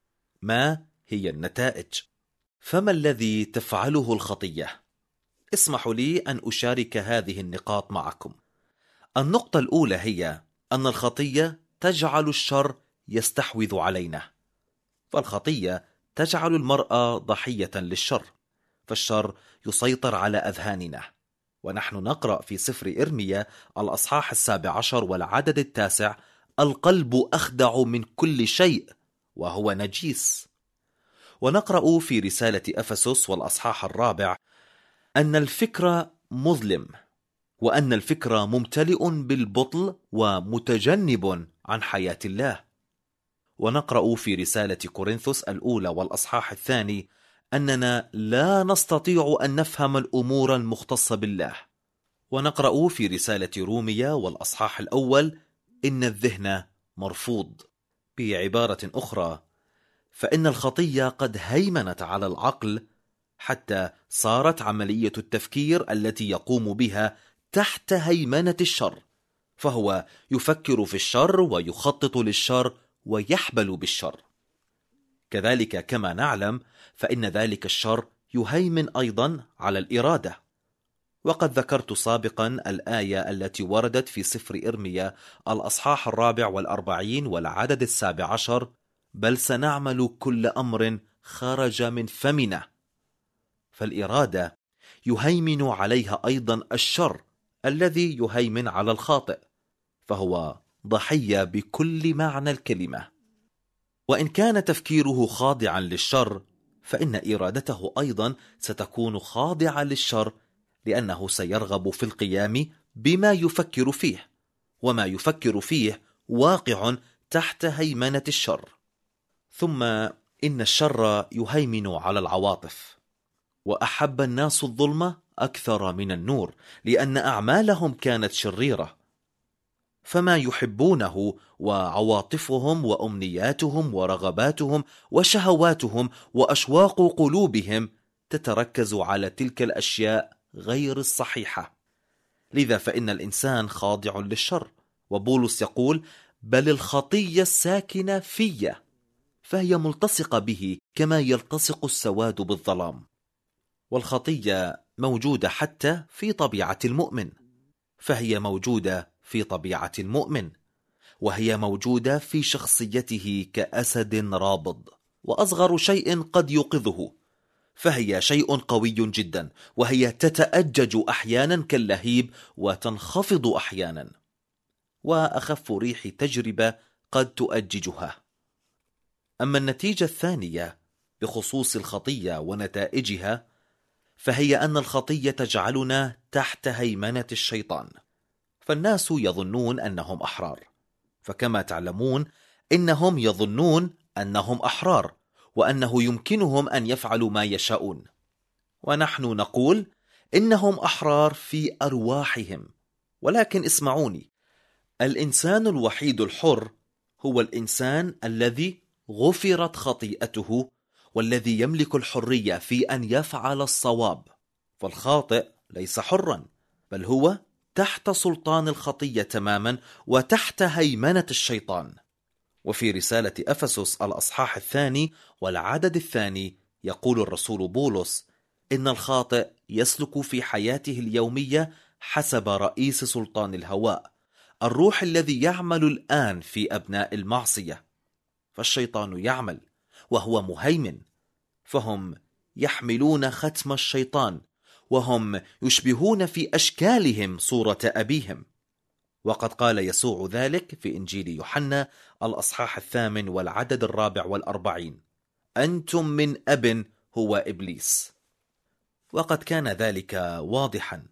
ما هي النتائج؟ فما الذي تفعله الخطية؟ اسمحوا لي أن أشارك هذه النقاط معكم. النقطة الأولى هي أن الخطية تجعل الشر يستحوذ علينا. فالخطية تجعل المرء ضحية للشر، فالشر يسيطر على أذهاننا. ونحن نقرأ في سفر إرميا الأصحاح 17 والعدد 9: القلب أخدع من كل شيء وهو نجيس. ونقرأ في رسالة أفسس والأصحاح 4 أن الفكر مظلم، وأن الفكر ممتلئ بالبطل ومتجنب عن حياة الله. ونقرأ في رسالة كورنثوس الأولى والأصحاح 2 أننا لا نستطيع أن نفهم الأمور المختصة بالله. ونقرأ في رسالة روميا والأصحاح 1 إن الذهن مرفوض. بعبارة أخرى، فإن الخطية قد هيمنت على العقل، حتى صارت عملية التفكير التي يقوم بها تحت هيمنة الشر، فهو يفكر في الشر ويخطط للشر ويحبل بالشر. كذلك كما نعلم فإن ذلك الشر يهيمن أيضا على الإرادة. وقد ذكرت سابقا الآية التي وردت في سفر إرميا الأصحاح 44 والعدد 17: بل سنعمل كل أمر خرج من فمنا. فالإرادة يهيمن عليها أيضا الشر الذي يهيمن على الخاطئ، فهو ضحية بكل معنى الكلمة. وإن كان تفكيره خاضعا للشر، فإن إرادته أيضا ستكون خاضعة للشر، لأنه سيرغب في القيام بما يفكر فيه، وما يفكر فيه واقع تحت هيمنة الشر. ثم إن الشر يهيمن على العواطف، وأحب الناس الظلم أكثر من النور، لأن أعمالهم كانت شريرة، فما يحبونه وعواطفهم وأمنياتهم ورغباتهم وشهواتهم وأشواق قلوبهم تتركز على تلك الأشياء غير الصحيحة. لذا فإن الإنسان خاضع للشر، وبولس يقول: بل الخطية الساكنة في، فهي ملتصقة به كما يلتصق السواد بالظلام. والخطية موجودة حتى في طبيعة المؤمن، فهي موجودة في طبيعة المؤمن، وهي موجودة في شخصيته كأسد رابض، وأصغر شيء قد يوقظه، فهي شيء قوي جدا، وهي تتأجج أحيانا كاللهيب وتنخفض أحيانا، وأخف ريح تجربة قد تؤججها. أما النتيجة الثانية بخصوص الخطية ونتائجها، فهي أن الخطية تجعلنا تحت هيمنة الشيطان. فالناس يظنون أنهم أحرار، فكما تعلمون إنهم يظنون أنهم أحرار، وأنه يمكنهم أن يفعلوا ما يشاءون، ونحن نقول إنهم أحرار في أرواحهم. ولكن اسمعوني، الإنسان الوحيد الحر هو الإنسان الذي غفرت خطيئته، والذي يملك الحرية في أن يفعل الصواب. فالخاطئ ليس حرا، بل هو تحت سلطان الخطية تماما، وتحت هيمنة الشيطان. وفي رسالة أفسس الأصحاح 2 والعدد 2 يقول الرسول بولس: إن الخاطئ يسلك في حياته اليومية حسب رئيس سلطان الهواء، الروح الذي يعمل الآن في أبناء المعصية. فالشيطان يعمل وهو مهيمن، فهم يحملون ختم الشيطان، وهم يشبهون في أشكالهم صورة أبيهم. وقد قال يسوع ذلك في إنجيل يوحنا الأصحاح 8 والعدد 44: أنتم من أب هو إبليس. وقد كان ذلك واضحا،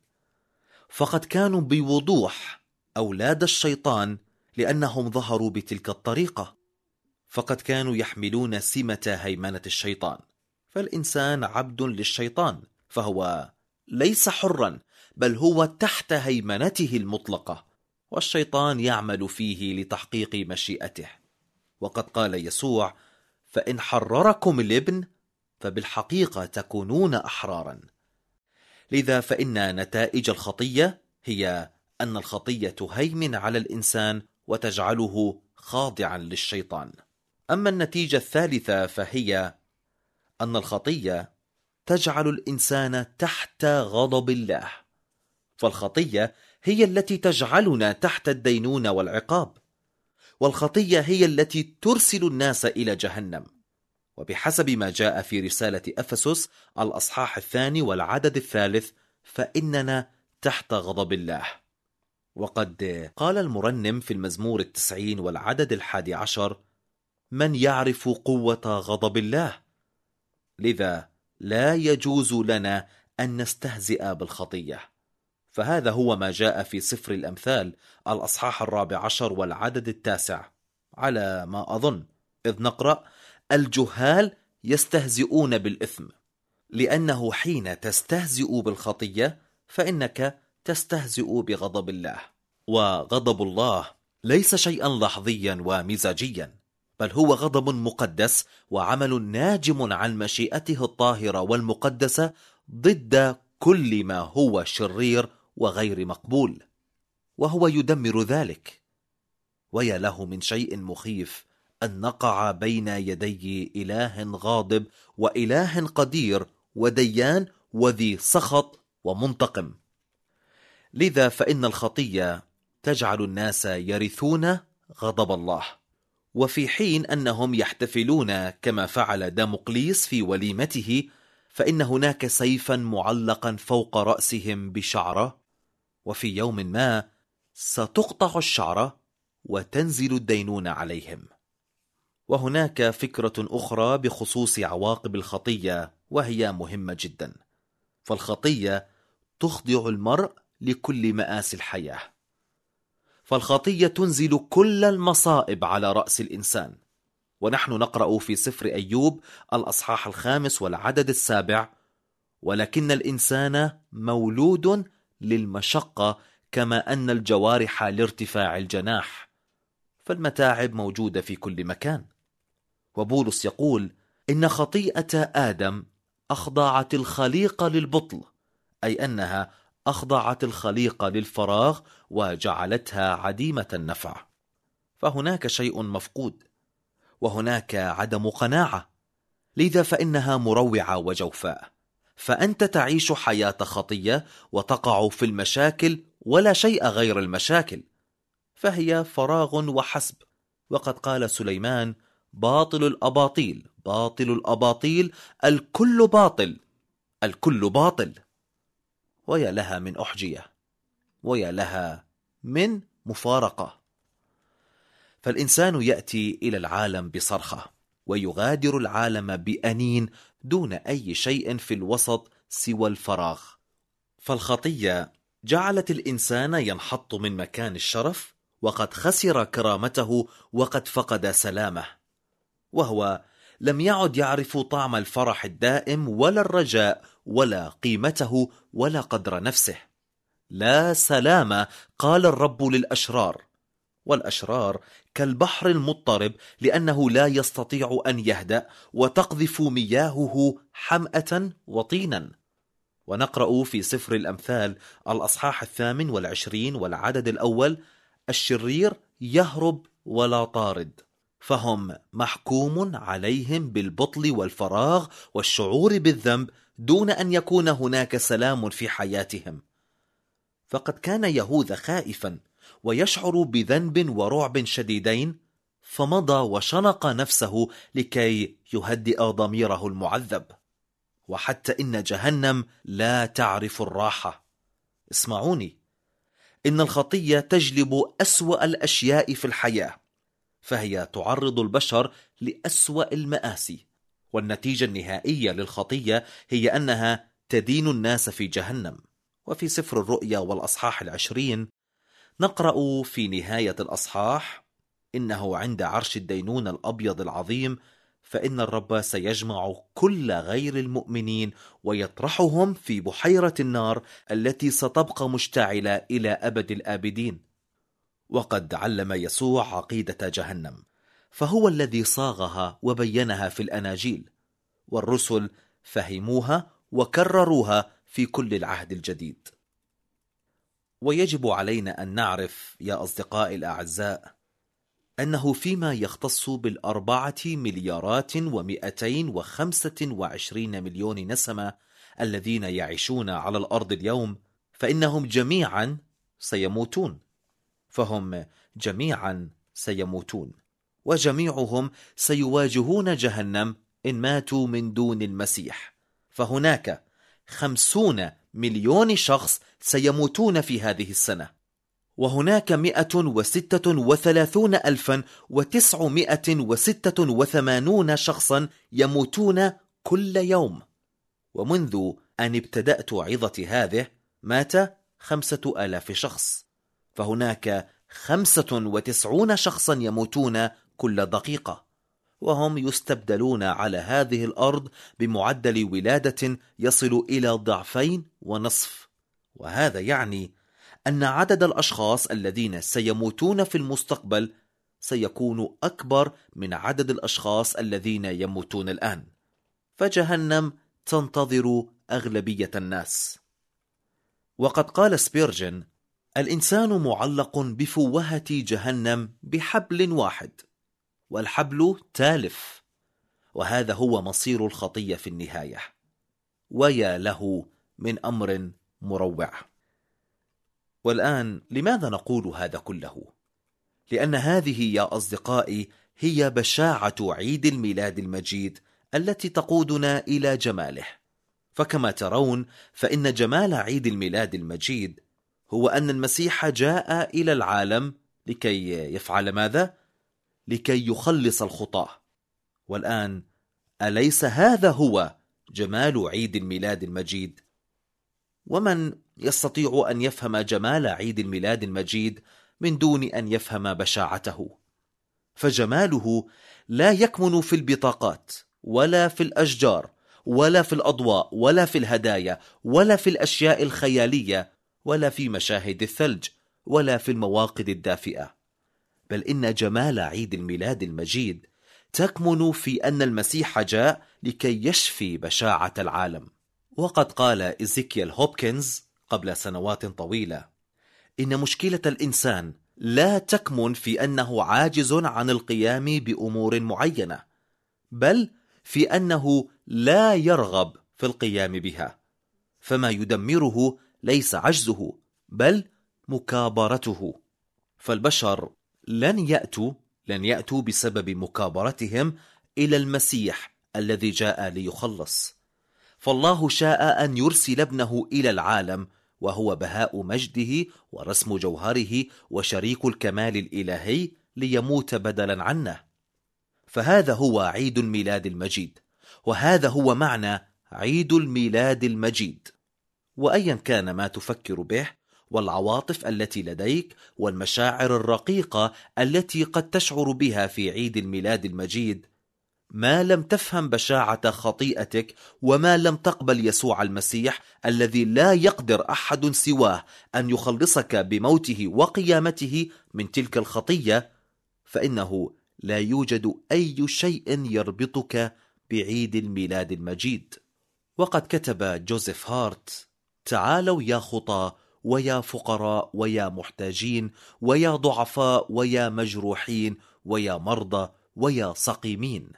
فقد كانوا بوضوح أولاد الشيطان، لأنهم ظهروا بتلك الطريقة، فقد كانوا يحملون سمة هيمنة الشيطان. فالإنسان عبد للشيطان، فهو ليس حرا، بل هو تحت هيمنته المطلقة، والشيطان يعمل فيه لتحقيق مشيئته. وقد قال يسوع: فإن حرركم الابن فبالحقيقة تكونون أحرارا. لذا فإن نتائج الخطية هي أن الخطية تهيمن على الإنسان وتجعله خاضعا للشيطان. أما النتيجة الثالثة فهي أن الخطية تجعل الإنسان تحت غضب الله. فالخطية هي التي تجعلنا تحت الدينونة والعقاب، والخطية هي التي ترسل الناس إلى جهنم. وبحسب ما جاء في رسالة أفسس الأصحاح 2 والعدد 3 فإننا تحت غضب الله. وقد قال المرنم في المزمور 90 والعدد 11: من يعرف قوة غضب الله؟ لذا لا يجوز لنا أن نستهزئ بالخطية. فهذا هو ما جاء في سفر الأمثال الأصحاح 14 والعدد 9 على ما أظن، إذ نقرأ: الجهال يستهزئون بالإثم، لأنه حين تستهزئ بالخطية فإنك تستهزئ بغضب الله. وغضب الله ليس شيئا لحظيا ومزاجيا، بل هو غضب مقدس وعمل ناجم عن مشيئته الطاهرة والمقدسة ضد كل ما هو شرير وغير مقبول، وهو يدمر ذلك. ويا له من شيء مخيف أن نقع بين يدي إله غاضب وإله قدير وديان وذي سخط ومنتقم. لذا فإن الخطية تجعل الناس يرثون غضب الله، وفي حين أنهم يحتفلون كما فعل دامقليس في وليمته، فإن هناك سيفا معلقا فوق رأسهم بشعرة، وفي يوم ما ستقطع الشعرة وتنزل الدينونة عليهم. وهناك فكرة أخرى بخصوص عواقب الخطية، وهي مهمة جدا. فالخطية تخضع المرء لكل مآسي الحياة، فالخطية تنزل كل المصائب على رأس الإنسان. ونحن نقرأ في سفر أيوب الأصحاح 5 والعدد 7: ولكن الإنسان مولود للمشقة كما أن الجوارح لارتفاع الجناح. فالمتاعب موجودة في كل مكان. وبولس يقول إن خطيئة آدم أخضعت الخليقة للبطل، أي أنها أخضعت الخليقة للفراغ وجعلتها عديمة النفع. فهناك شيء مفقود، وهناك عدم قناعة، لذا فإنها مروعة وجوفاء. فأنت تعيش حياة خطية وتقع في المشاكل ولا شيء غير المشاكل، فهي فراغ وحسب. وقد قال سليمان: باطل الأباطيل، باطل الأباطيل، الكل باطل، الكل باطل. ويا لها من أحجية، ويا لها من مفارقة. فالإنسان يأتي إلى العالم بصرخة، ويغادر العالم بأنين دون أي شيء في الوسط سوى الفراغ. فالخطية جعلت الإنسان ينحط من مكان الشرف، وقد خسر كرامته، وقد فقد سلامه، وهو لم يعد يعرف طعم الفرح الدائم ولا الرجاء ولا قيمته ولا قدر نفسه. لا سلام، قال الرب للأشرار، والأشرار كالبحر المضطرب، لأنه لا يستطيع أن يهدأ، وتقذف مياهه حمأة وطينا. ونقرأ في سفر الأمثال الأصحاح 28 والعدد 1: الشرير يهرب ولا طارد، فهم محكوم عليهم بالبطل والفراغ والشعور بالذنب، دون أن يكون هناك سلام في حياتهم. فقد كان يهوذا خائفا ويشعر بذنب ورعب شديدين، فمضى وشنق نفسه لكي يهدئ ضميره المعذب. وحتى إن جهنم لا تعرف الراحة. اسمعوني، إن الخطية تجلب أسوأ الأشياء في الحياة، فهي تعرض البشر لأسوأ المآسي، والنتيجة النهائية للخطية هي أنها تدين الناس في جهنم. وفي سفر الرؤيا والأصحاح 20 نقرأ في نهاية الأصحاح: إنه عند عرش الدينون الأبيض العظيم، فإن الرب سيجمع كل غير المؤمنين ويطرحهم في بحيرة النار التي ستبقى مشتعلة إلى أبد الآبدين. وقد علم يسوع عقيدة جهنم، فهو الذي صاغها وبينها في الأناجيل، والرسل فهموها وكرروها في كل العهد الجديد. ويجب علينا أن نعرف يا أصدقائي الأعزاء أنه فيما يختص ب4,225 مليون نسمة الذين يعيشون على الأرض اليوم، فإنهم جميعا سيموتون، فهم جميعا سيموتون، وجميعهم سيواجهون جهنم إن ماتوا من دون المسيح. فهناك 50 مليون شخص سيموتون في هذه السنة، وهناك 136,986 شخصا يموتون كل يوم. ومنذ أن ابتدأت عظتي هذه مات 5,000 شخص، فهناك 95 شخصا يموتون كل دقيقة، وهم يستبدلون على هذه الأرض بمعدل ولادة يصل إلى 2.5. وهذا يعني أن عدد الأشخاص الذين سيموتون في المستقبل سيكون أكبر من عدد الأشخاص الذين يموتون الآن. فجهنم تنتظر أغلبية الناس. وقد قال سبيرجن: الإنسان معلق بفوهة جهنم بحبل واحد، والحبل تالف. وهذا هو مصير الخطية في النهاية. ويا له من أمر مروع. والآن لماذا نقول هذا كله؟ لأن هذه يا أصدقائي هي بشاعة عيد الميلاد المجيد التي تقودنا إلى جماله. فكما ترون فإن جمال عيد الميلاد المجيد هو أن المسيح جاء إلى العالم لكي يفعل ماذا؟ لكي يخلص الخطاة. والآن أليس هذا هو جمال عيد الميلاد المجيد؟ ومن يستطيع أن يفهم جمال عيد الميلاد المجيد من دون أن يفهم بشاعته؟ فجماله لا يكمن في البطاقات ولا في الأشجار ولا في الأضواء ولا في الهدايا ولا في الأشياء الخيالية ولا في مشاهد الثلج ولا في المواقد الدافئة، بل إن جمال عيد الميلاد المجيد تكمن في أن المسيح جاء لكي يشفي بشاعة العالم. وقد قال إزيكيل هوبكنز قبل سنوات طويلة إن مشكلة الإنسان لا تكمن في أنه عاجز عن القيام بأمور معينة، بل في أنه لا يرغب في القيام بها. فما يدمره ليس عجزه بل مكابرته. فالبشر لن يأتوا بسبب مكابرتهم إلى المسيح الذي جاء ليخلص. فالله شاء أن يرسل ابنه إلى العالم، وهو بهاء مجده ورسم جوهره وشريك الكمال الإلهي، ليموت بدلا عنه. فهذا هو عيد الميلاد المجيد، وهذا هو معنى عيد الميلاد المجيد. وأيا كان ما تفكر به والعواطف التي لديك والمشاعر الرقيقة التي قد تشعر بها في عيد الميلاد المجيد، ما لم تفهم بشاعة خطيئتك وما لم تقبل يسوع المسيح الذي لا يقدر أحد سواه أن يخلصك بموته وقيامته من تلك الخطية، فإنه لا يوجد أي شيء يربطك بعيد الميلاد المجيد. وقد كتب جوزيف هارت: تعالوا يا خطاة ويا فقراء ويا محتاجين ويا ضعفاء ويا مجروحين ويا مرضى ويا سقيمين،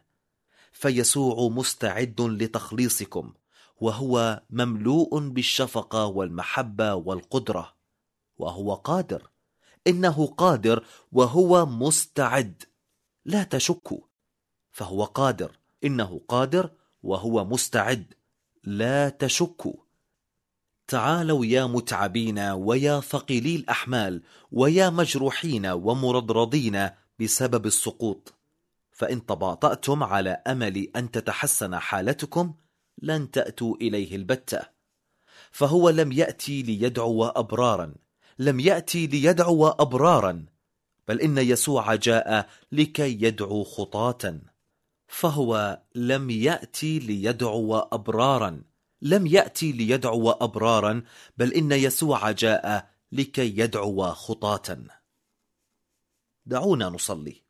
فيسوع مستعد لتخليصكم، وهو مملوء بالشفقة والمحبة والقدرة، وهو قادر. إنه قادر وهو مستعد، لا تشكوا، فهو قادر. إنه قادر وهو مستعد، لا تشكوا. تعالوا يا متعبين ويا ثقيلي الأحمال ويا مجروحين ومرضرضين بسبب السقوط، فإن تباطأتم على أمل أن تتحسن حالتكم لن تأتوا إليه البتة. فهو لم يأتي ليدعو أبرارا، لم يأتي ليدعو أبرارا، بل إن يسوع جاء لكي يدعو خطاة. فهو لم يأتي ليدعو أبرارا، لم يأتي ليدعو أبرارا، بل إن يسوع جاء لكي يدعو خطاة. دعونا نصلي.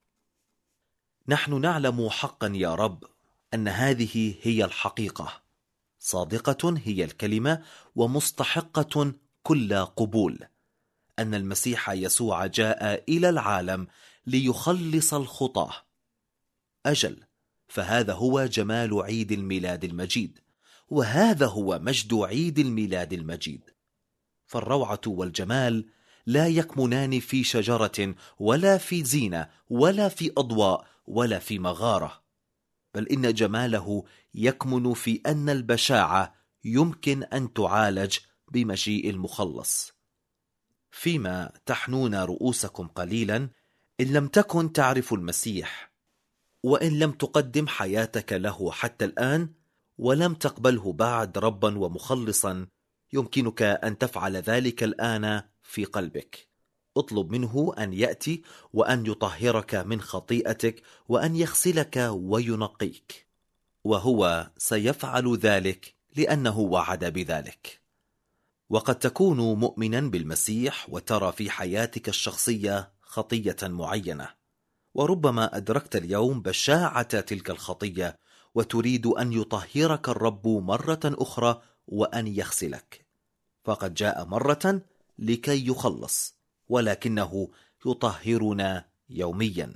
نحن نعلم حقا يا رب أن هذه هي الحقيقة، صادقة هي الكلمة ومستحقة كل قبول، أن المسيح يسوع جاء إلى العالم ليخلص الخطاة. أجل، فهذا هو جمال عيد الميلاد المجيد، وهذا هو مجد عيد الميلاد المجيد. فالروعة والجمال لا يكمنان في شجرة ولا في زينة ولا في أضواء ولا في مغارة، بل إن جماله يكمن في أن البشاعة يمكن أن تعالج بمجيء المخلص. فيما تحنون رؤوسكم قليلا، إن لم تكن تعرف المسيح، وإن لم تقدم حياتك له حتى الآن، ولم تقبله بعد ربا ومخلصا، يمكنك أن تفعل ذلك الآن في قلبك. اطلب منه أن يأتي وأن يطهرك من خطيئتك وأن يغسلك وينقيك، وهو سيفعل ذلك لأنه وعد بذلك. وقد تكون مؤمنا بالمسيح وترى في حياتك الشخصية خطية معينة، وربما أدركت اليوم بشاعة تلك الخطية وتريد أن يطهرك الرب مرة أخرى وأن يغسلك. فقد جاء مرة لكي يخلص، ولكنه يطهرنا يوميا.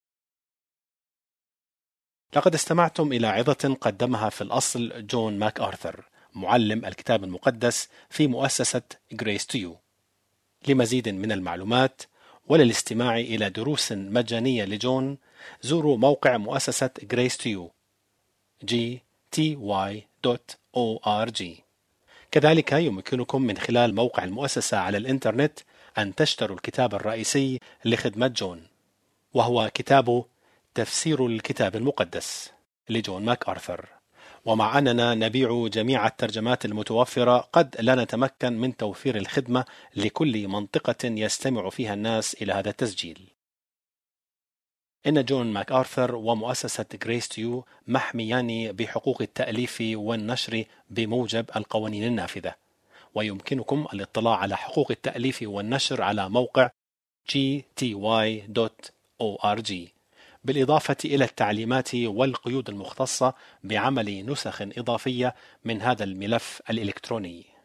لقد استمعتم إلى عظة قدمها في الأصل جون ماك آرثر، معلم الكتاب المقدس في مؤسسة Grace to You. لمزيد من المعلومات وللاستماع إلى دروس مجانية لجون، زوروا موقع مؤسسة Grace to You gty.org. كذلك يمكنكم من خلال موقع المؤسسة على الإنترنت أن تشتروا الكتاب الرئيسي لخدمة جون، وهو كتاب تفسير الكتاب المقدس لجون ماك آرثر. ومع أننا نبيع جميع الترجمات المتوفرة، قد لا نتمكن من توفير الخدمة لكل منطقة يستمع فيها الناس إلى هذا التسجيل. إن جون ماك آرثر ومؤسسة غريس تو يو محميان بحقوق التأليف والنشر بموجب القوانين النافذة، ويمكنكم الاطلاع على حقوق التأليف والنشر على موقع gty.org، بالإضافة إلى التعليمات والقيود المختصة بعمل نسخ إضافية من هذا الملف الإلكتروني.